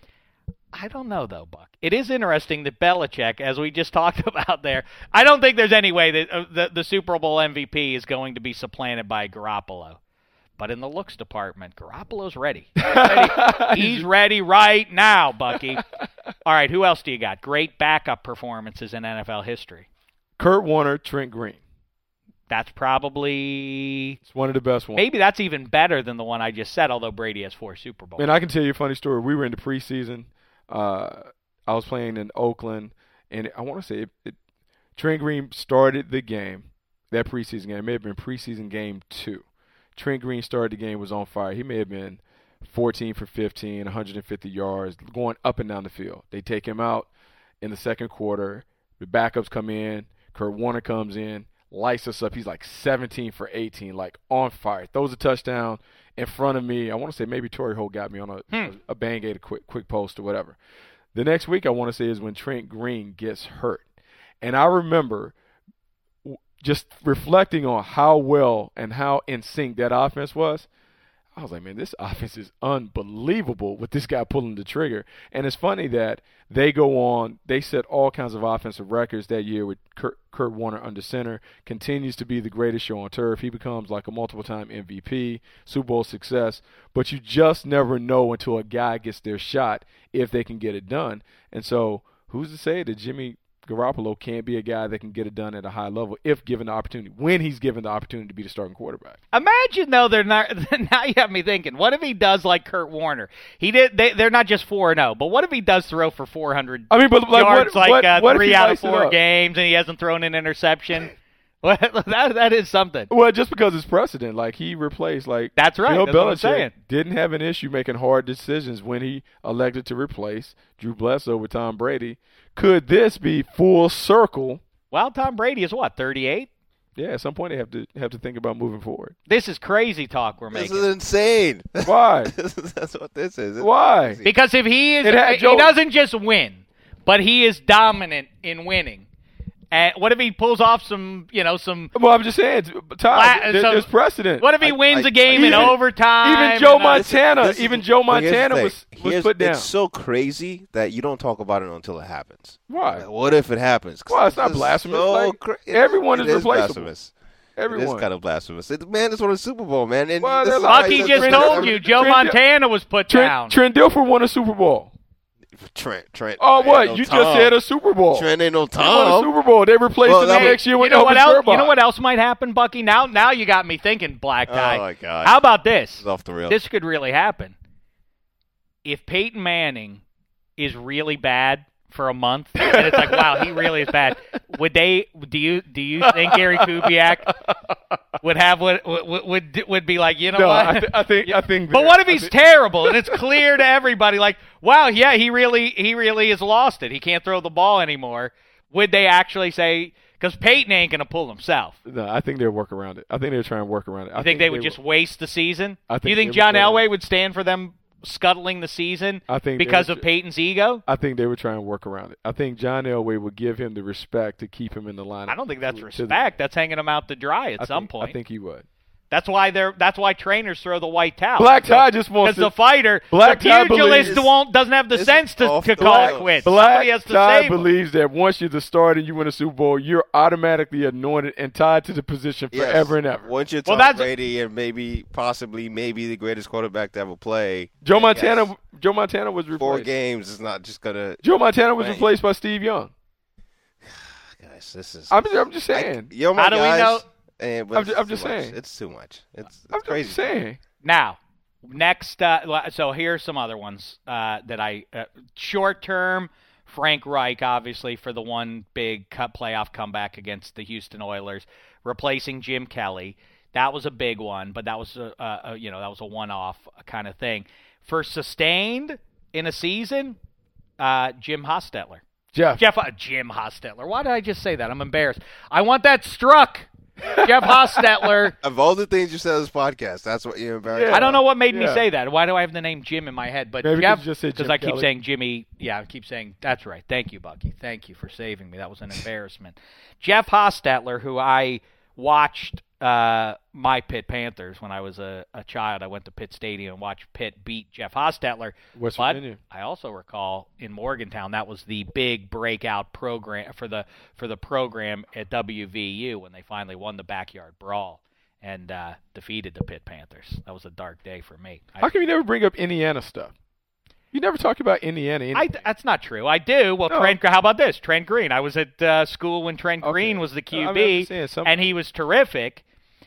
I don't know though, Buck. It is interesting that Belichick, as we just talked about there, I don't think there's any way that uh, the the Super Bowl M V P is going to be supplanted by Garoppolo. But in the looks department, Garoppolo's ready. He's ready, He's ready right now, Bucky. All right, who else do you got? Great backup performances in N F L history. Kurt Warner, Trent Green. That's probably... It's one of the best ones. Maybe that's even better than the one I just said, although Brady has four Super Bowls. And I can tell you a funny story. We were in the preseason. Uh, I was playing in Oakland, and I want to say it, it, Trent Green started the game, that preseason game. It may have been preseason game two. Trent Green started the game, was on fire. He may have been fourteen for fifteen, one hundred fifty yards, going up and down the field. They take him out in the second quarter. The backups come in. Kurt Warner comes in, lights us up. He's like seventeen for eighteen, like on fire. Throws a touchdown in front of me. I want to say maybe Torrey Holt got me on a, hmm. a, a Bang-Aid, a quick, quick post or whatever. The next week I want to say is when Trent Green gets hurt. And I remember just reflecting on how well and how in sync that offense was. I was like, man, this offense is unbelievable with this guy pulling the trigger. And it's funny that they go on, they set all kinds of offensive records that year with Kurt, Kurt Warner under center, continues to be the greatest show on turf. He becomes like a multiple-time M V P, Super Bowl success. But you just never know until a guy gets their shot if they can get it done. And so who's to say that Jimmy Garoppolo can't be a guy that can get it done at a high level if given the opportunity, when he's given the opportunity to be the starting quarterback. Imagine, though, they're not. Now you have me thinking, what if he does like Kurt Warner? He did. They, they're not just four and zero, but what if he does throw for four hundred I mean, but like, yards, what, like what, uh, what three out of it four up? games, and he hasn't thrown an interception? Well, that that is something. Well, just because it's precedent, like he replaced, like that's right. Bill That's what I'm Belichick saying. didn't have an issue making hard decisions when he elected to replace Drew Bledsoe with Tom Brady. Could this be full circle? Well, Tom Brady is what, thirty-eight? Yeah, at some point they have to have to think about moving forward. This is crazy talk we're making. This is insane. Why? That's what this is. It's Why? crazy. Because if he is, had, he doesn't just win, but he is dominant in winning. And what if he pulls off some, you know, some... Well, I'm just saying, Todd, La- there, so there's precedent. What if he I- wins I- a game even- in overtime? Even Joe and, uh, Montana, This is- even Joe but here's the Montana thing. was, was Here's- put down. It's so crazy that you don't talk about it until it happens. Why? Like, what if it happens? Well, it's not This is blasphemous. so Like, cra- it- everyone it is replaceable. Blasphemous. Everyone. It is kind of blasphemous. It, man, it's won a Super Bowl, man. And Well, this they're is like- why Bucky it's just a- told you Joe Trent- Montana was put Trent, down. Trent Dilfer won a Super Bowl. Trent, Trent. Oh, Trent what? ain't no You Tom. just said a Super Bowl. Trent ain't no They won a Tom. Super Bowl. They replaced Well, him the that was- next year You with know what Elvis else? Grbac. You know what else might happen, Bucky? Now, now you got me thinking, black tie. Oh, my God. How about this? It's off the rails. This could really happen. if Peyton Manning is really bad for a month, and it's like, wow, he really is bad, would they? Do you do you think Gary Kubiak would have would would would, would be like, you know No, what? I, th- I think I think. But what if I he's think- terrible and it's clear to everybody, like, wow, yeah, he really he really has lost it. He can't throw the ball anymore. Would they actually say? Because Peyton ain't going to pull himself. No, I think they'll work around it. I think they're trying to work around it. I You think they would will. just waste the season? I Do you think think they would John go- Elway would stand for them scuttling the season I think they because would- of Peyton's ego? I think they would try and work around it. I think John Elway would give him the respect to keep him in the lineup. I don't think that's to the- respect. That's hanging him out to dry at I some think- point. I think he would. That's why they're. That's why trainers throw the white towel. Black Tie just wants because to. the fighter, Black the Tie pugilist believes- won't doesn't have the This sense is to, off to the call rails. it quits. Black Somebody has to Tie save him. believes that once you're the starter and you win a Super Bowl, you're automatically anointed and tied to the position Yes. forever and ever. Once you're Well, Tom that's- Brady and maybe, possibly, maybe the greatest quarterback to ever play, Joe yes, Montana. Joe Montana was four replaced. games is not just gonna. Joe Montana was Right. replaced by Steve Young. Guys, this is. I'm, I'm just I- saying. yo, my How do we guys, know- And, but I'm it's ju- I'm too just much. saying. It's too much. It's, it's I'm crazy. just saying. Now, next, uh, so here's some other ones uh, that I uh, short term. Frank Reich, obviously, for the one big cut playoff comeback against the Houston Oilers, replacing Jim Kelly. That was a big one, but that was a, a, a you know that was a one-off kind of thing. For sustained in a season, uh, Jim Hostetler. Jeff. Jeff, uh, Jim Hostetler. Why did I just say that? I'm embarrassed. I want that struck. Jeff Hostetler. Of all the things you said on this podcast, that's what you're embarrassed. Yeah. I don't know what made me Yeah. say that. Why do I have the name Jim in my head? But Maybe 'cause Jeff, you just said Jim I keep Kelly. saying Jimmy. Yeah, I keep saying that's right. Thank you, Bucky. Thank you for saving me. That was an embarrassment. Jeff Hostetler, who I watched uh, my Pitt Panthers when I was a, a child. I went to Pitt Stadium and watched Pitt beat Jeff Hostetler. West but Virginia. I also recall in Morgantown that was the big breakout program for the for the program at W V U when they finally won the backyard brawl and uh, defeated the Pitt Panthers. That was a dark day for me. I, How come you never bring up Indiana stuff? You never talk about Indiana. I, anything. that's not true. I do. Well, No. Trent. How about this? Trent Green. I was at uh, school when Trent Okay. Green was the I mean, I'm Q B, just saying, some- and he was terrific.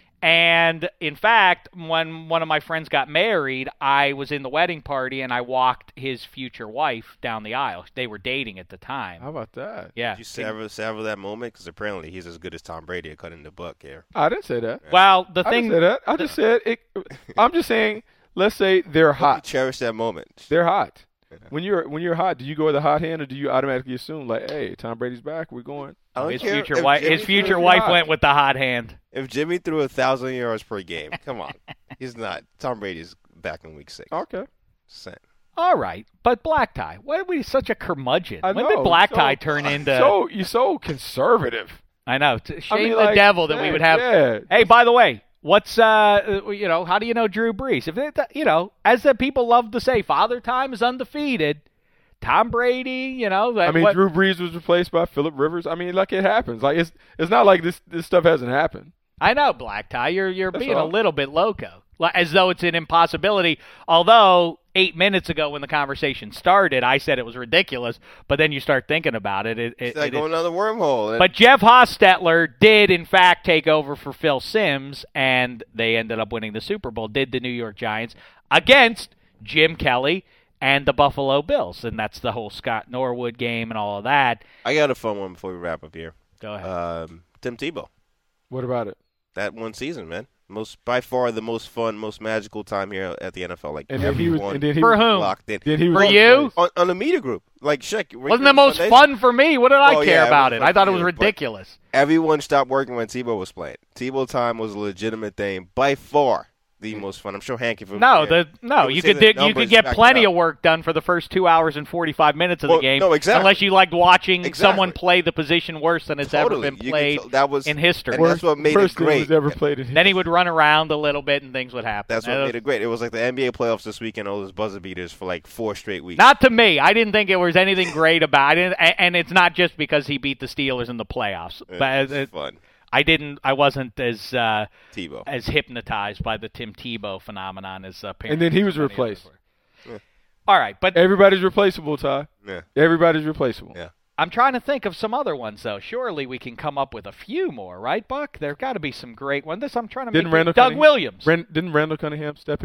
And in fact, when one of my friends got married, I was in the wedding party and I walked his future wife down the aisle. They were dating at the time. How about that? Yeah. Did you savor, savor that moment? Because apparently he's as good as Tom Brady at cutting the buck here. I didn't say that. Well, the I thing. didn't say that. I just said it. I'm just saying. Let's say they're Hope you hot. cherish that moment. They're hot. When you're when you're hot, do you go with the hot hand or do you automatically assume like, hey, Tom Brady's back, we're going? I don't His care future if wife. Jimmy His future threw- wife hot. went with the hot hand. If Jimmy threw a thousand yards per game, come on, he's not. Tom Brady's back in week six. Okay. Just saying. All right, but black tie. Why are we such a curmudgeon? I when know, did black so- tie turn into? So you're so conservative. I know. T- Shame I mean, the like, devil that we man, would have. yeah. Hey, by the way, what's uh, you know, how do you know Drew Brees? If it, you know, as the people love to say, Father Time is undefeated. Tom Brady, you know. That, I mean, what, Drew Brees was replaced by Phillip Rivers. I mean, like it happens. Like it's it's not like this this stuff hasn't happened. I know, black tie. You're you're That's being all. a little bit loco, Like, as though it's an impossibility. Although eight minutes ago when the conversation started, I said it was ridiculous. But then you start thinking about it. it, it It's like it is- going down the wormhole. And But Jeff Hostetler did, in fact, take over for Phil Simms, and they ended up winning the Super Bowl, did the New York Giants, against Jim Kelly and the Buffalo Bills. And that's the whole Scott Norwood game and all of that. I got a fun one before we wrap up here. Go ahead. Um, Tim Tebow. What about it? That one season, man. Most by far the most fun, most magical time here at the N F L. Like And then he was. everyone And then he For was, whom? locked in. Then he was For you? On, on the media group. Like, Sheck. Wasn't the most fun for me? What did I Well, care yeah, it about was it? fun I thought for it was you, but- ridiculous. Everyone stopped working when Tebow was playing. Tebow time was a legitimate thing. By far the most fun. I'm sure Hank, if it No, was the no, would you say could the di- you numbers could get backed it plenty up. of work done for the first two hours and forty five minutes of Well, the game. no, exactly. Unless you liked watching Exactly. someone play the position worse than it's Totally. ever been You played can tell- that was, in history. And that's what made First it thing great. was ever played in Then he would run around a little bit and things would happen. That's what Uh, made it great. It was like the N B A playoffs this weekend, all those buzzer beaters for like four straight weeks. Not to me. I didn't think it was anything great about. I didn't, a- and it's not just because he beat the Steelers in the playoffs. But It's it, fun. I didn't. I wasn't as uh, Tebow. as hypnotized by the Tim Tebow phenomenon as uh, And then he was many others replaced. were. All right, but Everybody's replaceable, Ty. Yeah. Everybody's replaceable. Yeah. I'm trying to think of some other ones, though. Surely we can come up with a few more, right, Buck? There got to be some great ones. This I'm trying to Didn't make. Randall Doug Cunningham- Williams. Ran- didn't Randall Cunningham step in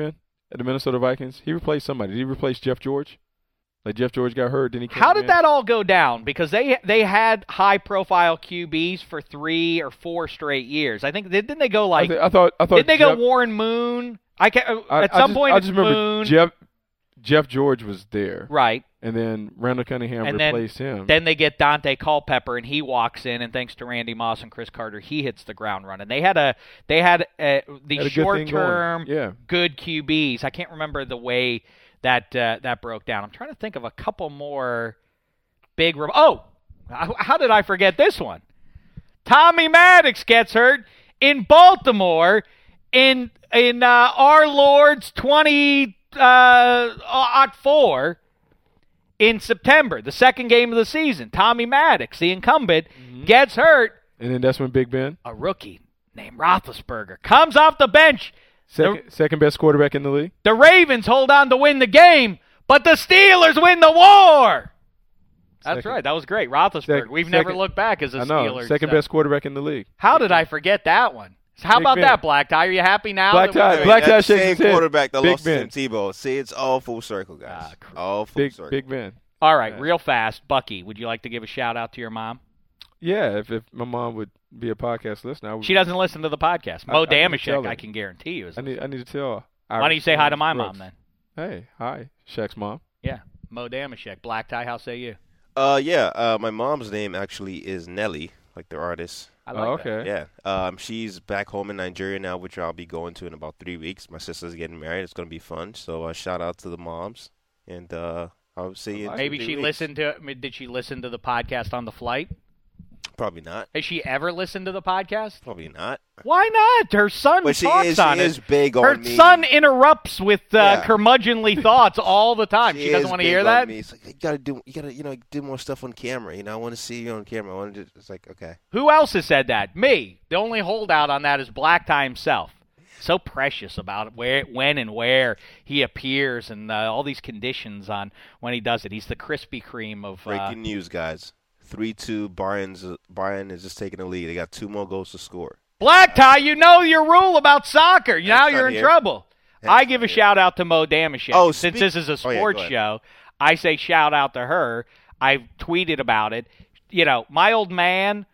at the Minnesota Vikings? He replaced somebody. Did he replace Jeff George? Like Jeff George got hurt, then he came How did in? that all go down? Because they they had high-profile Q Bs for three or four straight years. I think didn't they go like? I, th- I thought. I thought. Did they Jeff, go Warren Moon? I can, I, at I some just, point I it's just remember Moon. Jeff. Jeff George was there, Right. and then Randall Cunningham And replaced then, him. Then they get Dante Culpepper, and he walks in, and thanks to Randy Moss and Chris Carter, he hits the ground running. They had a they had a, the Had a good short thing going. term Yeah. good Q Bs. I can't remember the way that uh, that broke down. I'm trying to think of a couple more big. Re- oh, how, how did I forget this one? Tommy Maddox gets hurt in Baltimore in in uh, our Lord's twenty uh, four in September, the second game of the season. Tommy Maddox, the incumbent, mm-hmm. gets hurt. And then that's when Big Ben, a rookie named Roethlisberger, comes off the bench. second, the, second best quarterback in the league. The Ravens hold on to win the game, but the Steelers win the war. That's Second. right. That was great. Roethlisberger. Second, We've second, never looked back as a I know, Steelers. second uh, best quarterback in the league. How did I forget that one? How Big about Ben. that, Black Tie? Are you happy now? Black that Tie. we- I mean, Black that's Tie the shakes same his head. quarterback that Big lost Ben. to Tim Tebow. See, it's all full circle, guys. Ah, all full Big circle. Big Ben. All right, Yeah. real fast. Bucky, would you like to give a shout-out to your mom? Yeah, if, if my mom would be a podcast listener, I would. She doesn't listen to the podcast. I- Mo I need to tell Damashek, her. I can guarantee you. Is I need I need to tell. Why don't you say hi to my mom, then? Hey, hi, Shaq's mom. Yeah, Mo Damashek. Black Tie, how say you? Uh, yeah. Uh, my mom's name actually is Nelly, like the artist. I like oh, that. okay. Yeah. Um, she's back home in Nigeria now, which I'll be going to in about three weeks. My sister's getting married. It's gonna be fun. So uh, shout out to the moms, and uh, I'll see you. In Maybe three she weeks. listened to. I mean, did she listen to the podcast on the flight? Probably not. Has she ever listened to the podcast? Probably not. Why not? Her son But she talks is. on She it. is big Her on me. son interrupts with uh, Yeah. curmudgeonly thoughts all the time. She, She doesn't is want to big hear on that. me. It's like, you gotta do. You gotta. You know, do more stuff on camera. You know, I want to see you on camera. I want to. It's like, okay. Who else has said that? Me. The only holdout on that is Black Tie himself. So precious about where, when, and where he appears, and uh, all these conditions on when he does it. He's the Krispy Kreme of. Uh, Breaking news, guys. Three two. Bayern's. Bayern is just taking the lead. They got two more goals to score. Black Tie, you know your rule about soccer. Now That's you're not in here. trouble. That's I give a not here. shout out to Mo Damashek. Oh, Since speak- this is a Oh, yeah, sports go ahead. show, I say shout out to her. I've tweeted about it. You know, my old man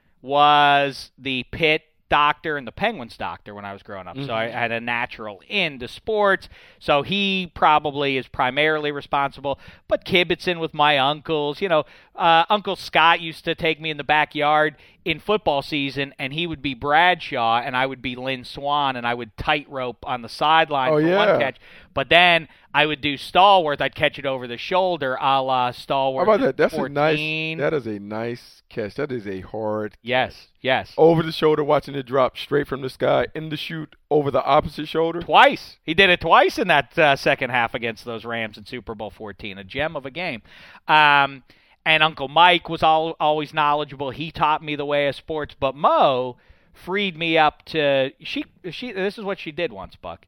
was the Pitt doctor and the Penguins doctor when I was growing up. Mm-hmm. So I had a natural into sports. So he probably is primarily responsible. But kibitzing with my uncles, you know, uh, Uncle Scott used to take me in the backyard in football season, and he would be Bradshaw, and I would be Lynn Swan, and I would tightrope on the sideline Oh, for yeah. one catch. But then I would do Stallworth. I'd catch it over the shoulder, a la Stallworth. How about that? That's fourteen. a nice. That is a nice catch. That is a hard. Yes, yes. Over the shoulder, watching it drop straight from the sky in the chute over the opposite shoulder. Twice. He did it twice in that uh, second half against those Rams in Super Bowl fourteen. A gem of a game. Um, and Uncle Mike was all, always knowledgeable. He taught me the way of sports. But Mo freed me up to she. She. This is what she did once, Buck.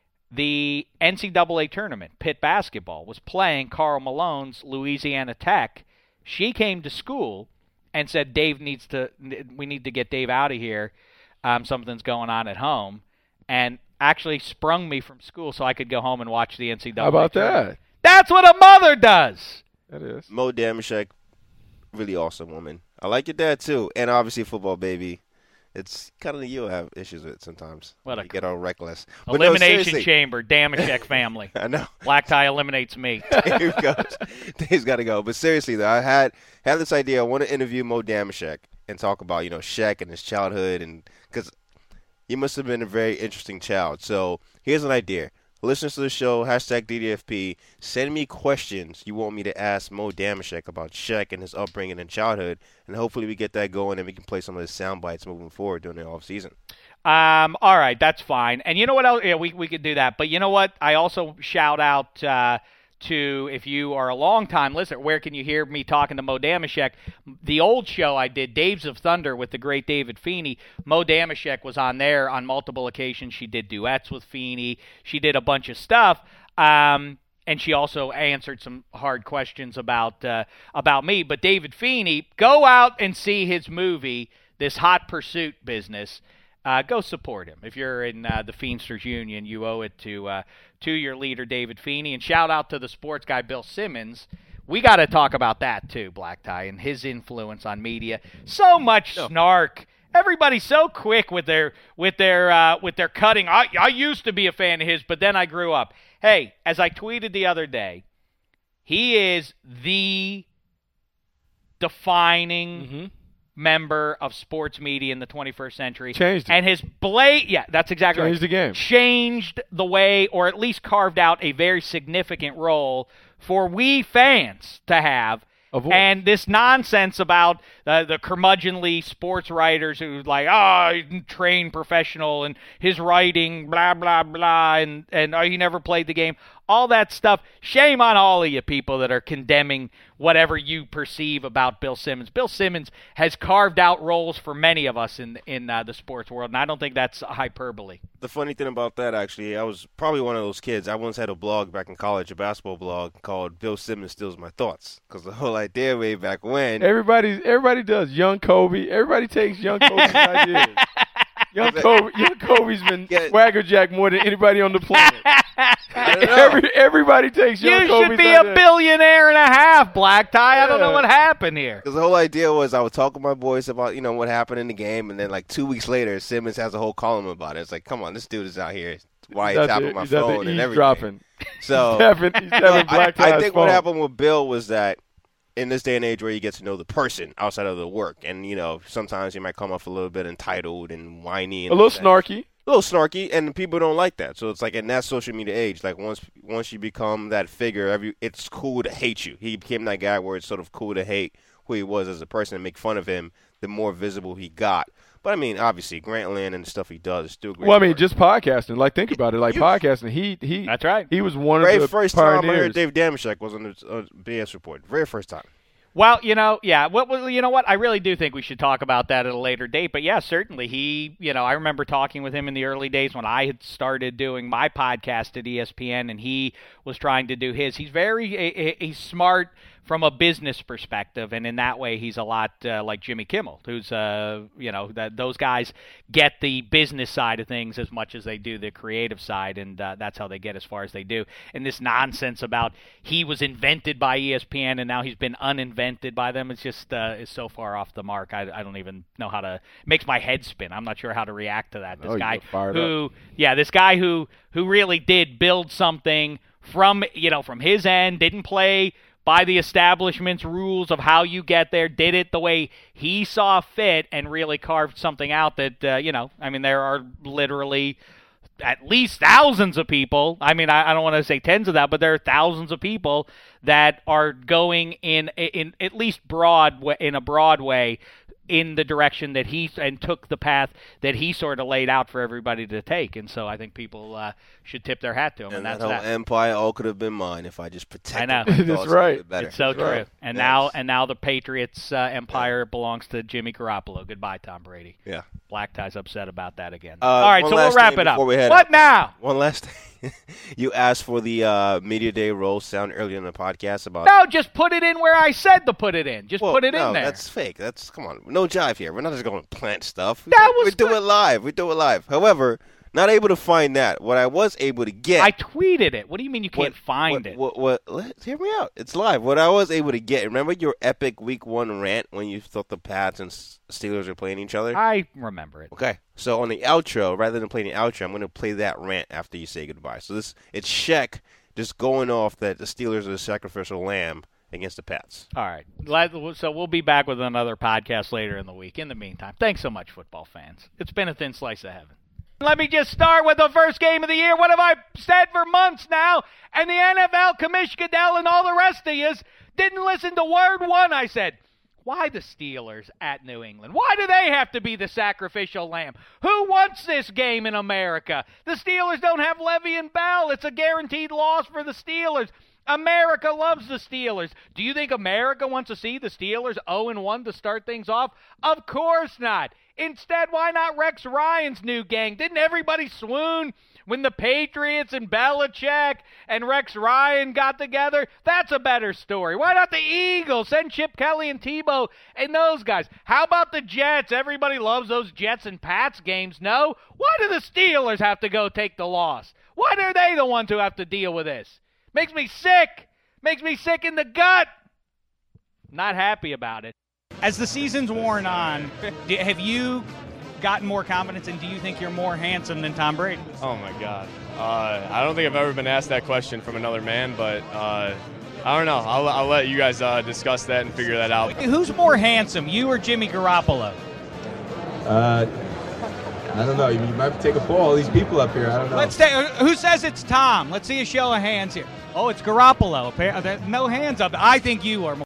The N C double A tournament, Pitt basketball, was playing Karl Malone's Louisiana Tech. She came to school and said, "Dave needs to. We need to get Dave out of here. Um, something's going on at home." And actually sprung me from school so I could go home and watch the N C double A How about tournament. that? That's what a mother does. That is. Mo Damashek, really awesome woman. I like your dad too, and obviously football baby. It's kind of you have issues with sometimes. What a you get all reckless. But no, Elimination seriously. chamber, Damashek family. I know. Black Tie eliminates me. Dave goes. Dave's got to go. But seriously, though, I had had this idea. I want to interview Mo Damashek and talk about, you know, Shaq and his childhood, and because he must have been a very interesting child. So here's an idea. Listeners to the show, hashtag D D F P, send me questions you want me to ask Mo Damashek about Shaq and his upbringing and childhood, and hopefully we get that going and we can play some of the sound bites moving forward during the off season. Um, all right, that's fine. And you know what else? Yeah, we we could do that. But you know what? I also shout out uh, to, if you are a long-time listener, where can you hear me talking to Mo Damashek? The old show I did, Daves of Thunder, with the great David Feeney. Mo Damashek was on there on multiple occasions. She did duets with Feeney. She did a bunch of stuff. Um, and she also answered some hard questions about uh, about me. But David Feeney, go out and see his movie, this Hot Pursuit business. uh, go support him. If you're in uh, the Feedsters Union, you owe it to uh, to your leader, David Feeney. And shout out to the sports guy, Bill Simmons. We got to talk about that, too, Black Tie, and his influence on media. So much No. snark. Everybody's so quick with their with their uh, with their cutting. I, I used to be a fan of his, but then I grew up. Hey, as I tweeted the other day, he is the defining Mm-hmm. member of sports media in the twenty-first century. Changed it. And his blade, yeah, that's exactly Changed right. the game. Changed the way, or at least carved out a very significant role for we fans to have. A voice. And this nonsense about uh, the curmudgeonly sports writers who like, oh, he's trained professional and his writing, blah, blah, blah, and, and oh, he never played the game. All that stuff. Shame on all of you people that are condemning whatever you perceive about Bill Simmons. Bill Simmons has carved out roles for many of us in in uh, the sports world, and I don't think that's hyperbole. The funny thing about that, actually, I was probably one of those kids. I once had a blog back in college, a basketball blog called Bill Simmons Steals My Thoughts, because the whole idea way back when. Everybody, everybody does. Young Kobe. Everybody takes young Kobe's ideas. Young Kobe, young Kobe's been Yeah. swagger jack more than anybody on the planet. I don't know. Every, everybody takes young You Kobe's should be ideas. a billionaire and a half, Black Tie. I don't know Yeah. what happened here. Because the whole idea was I would talk with my boys about, you know, what happened in the game, and then like two weeks later, Simmons has a whole column about it. It's like, come on, this dude is out here. Why He's he's out tapping there- my he's out there phone and everything. eavesdropping. So He's tapping, he's tapping I, Black I Tie's think phone. what happened with Bill was that in this day and age where you get to know the person outside of the work, and, you know, sometimes you might come off a little bit entitled and whiny. And A little that. snarky. A little snarky, and people don't like that. So it's like in that social media age, like once once you become that figure, every it's cool to hate you. He became that guy where it's sort of cool to hate who he was as a person and make fun of him. The more visible he got. But I mean, obviously, Grantland and the stuff he does is still great. Well, I mean, work. just podcasting. Like, think about it. Like, You- podcasting. He he. That's right. He was one very of the first time I pioneers. heard Dave Damashek was on the uh, B S report. Very first time. Well, you know, yeah. What well, you know what? I really do think we should talk about that at a later date. But yeah, certainly he. You know, I remember talking with him in the early days when I had started doing my podcast at E S P N, and he was trying to do his. He's very he's smart from a business perspective, and in that way, he's a lot uh, like Jimmy Kimmel, who's uh, you know, that those guys get the business side of things as much as they do the creative side, and uh, that's how they get as far as they do. And this nonsense about he was invented by E S P N and now he's been uninvented by them, it's just uh, is so far off the mark. I, I don't even know how to. It makes my head spin. I'm not sure how to react to that. This Oh, you guy got fired who, yeah, this guy who who really did build something from you know from his end, didn't play by the establishment's rules of how you get there, did it the way he saw fit, and really carved something out that, uh, you know, I mean, there are literally at least thousands of people. I mean, I, I don't want to say tens of that, but there are thousands of people that are going in, in at least broad, in a broad way, in the direction that he and took the path that he sort of laid out for everybody to take. And so I think people uh, should tip their hat to him. And, And that's that whole that. empire all could have been mine if I just protected I know. my That's thoughts a right. little bit better. It's so That's true. right. And Yes. now and now the Patriots uh, empire belongs to Jimmy Garoppolo. Goodbye, Tom Brady. Yeah. Black Tie's upset about that again. Uh, All right, one so we'll last wrap thing it up. before we head What out. now? One last thing. You asked for the uh, Media Day roll sound earlier in the podcast about. No, just put it in where I said to put it in. Just Well, put it no, in there. That's fake. That's come on. No jive here. We're not just going to plant stuff. We, That do, was we do good. it live. We do it live. However, not able to find that. What I was able to get. I tweeted it. What do you mean you can't what- find what, it? What, what, let hear me out. It's live. What I was able to get. Remember your epic Week One rant when you thought the Pats and S- Steelers were playing each other? I remember it. Okay. So on the outro, rather than playing the outro, I'm going to play that rant after you say goodbye. So this it's Shaq just going off that the Steelers are the sacrificial lamb against the Pats. All right. Glad- So we'll be back with another podcast later in the week. In the meantime, thanks so much, football fans. It's been a thin slice of heaven. Let me just start with the first game of the year. What have I said for months now? And the N F L, Commish Goodell, and all the rest of yous didn't listen to word one. I said, why the Steelers at New England? Why do they have to be the sacrificial lamb? Who wants this game in America? The Steelers don't have Levy and Bell. It's a guaranteed loss for the Steelers. America loves the Steelers. Do you think America wants to see the Steelers oh and one to start things off? Of course not. Instead, why not Rex Ryan's new gang? Didn't everybody swoon When the Patriots and Belichick and Rex Ryan got together, that's a better story. Why not the Eagles? Send Chip Kelly and Tebow and those guys. How about the Jets? Everybody loves those Jets and Pats games. No? Why do the Steelers have to go take the loss? Why are they the ones who have to deal with this? Makes me sick. Makes me sick in the gut. Not happy about it. As the season's worn on, do- have you gotten more confidence, and do you think you're more handsome than Tom Brady? Oh, my God. Uh, I don't think I've ever been asked that question from another man, but uh, I don't know. I'll, I'll let you guys uh, discuss that and figure that out. Who's more handsome, you or Jimmy Garoppolo? Uh, I don't know. You might take a poll. All these people up here. I don't know. Let's stay, who says it's Tom? Let's see a show of hands here. Oh, it's Garoppolo. No hands up. I think you are more.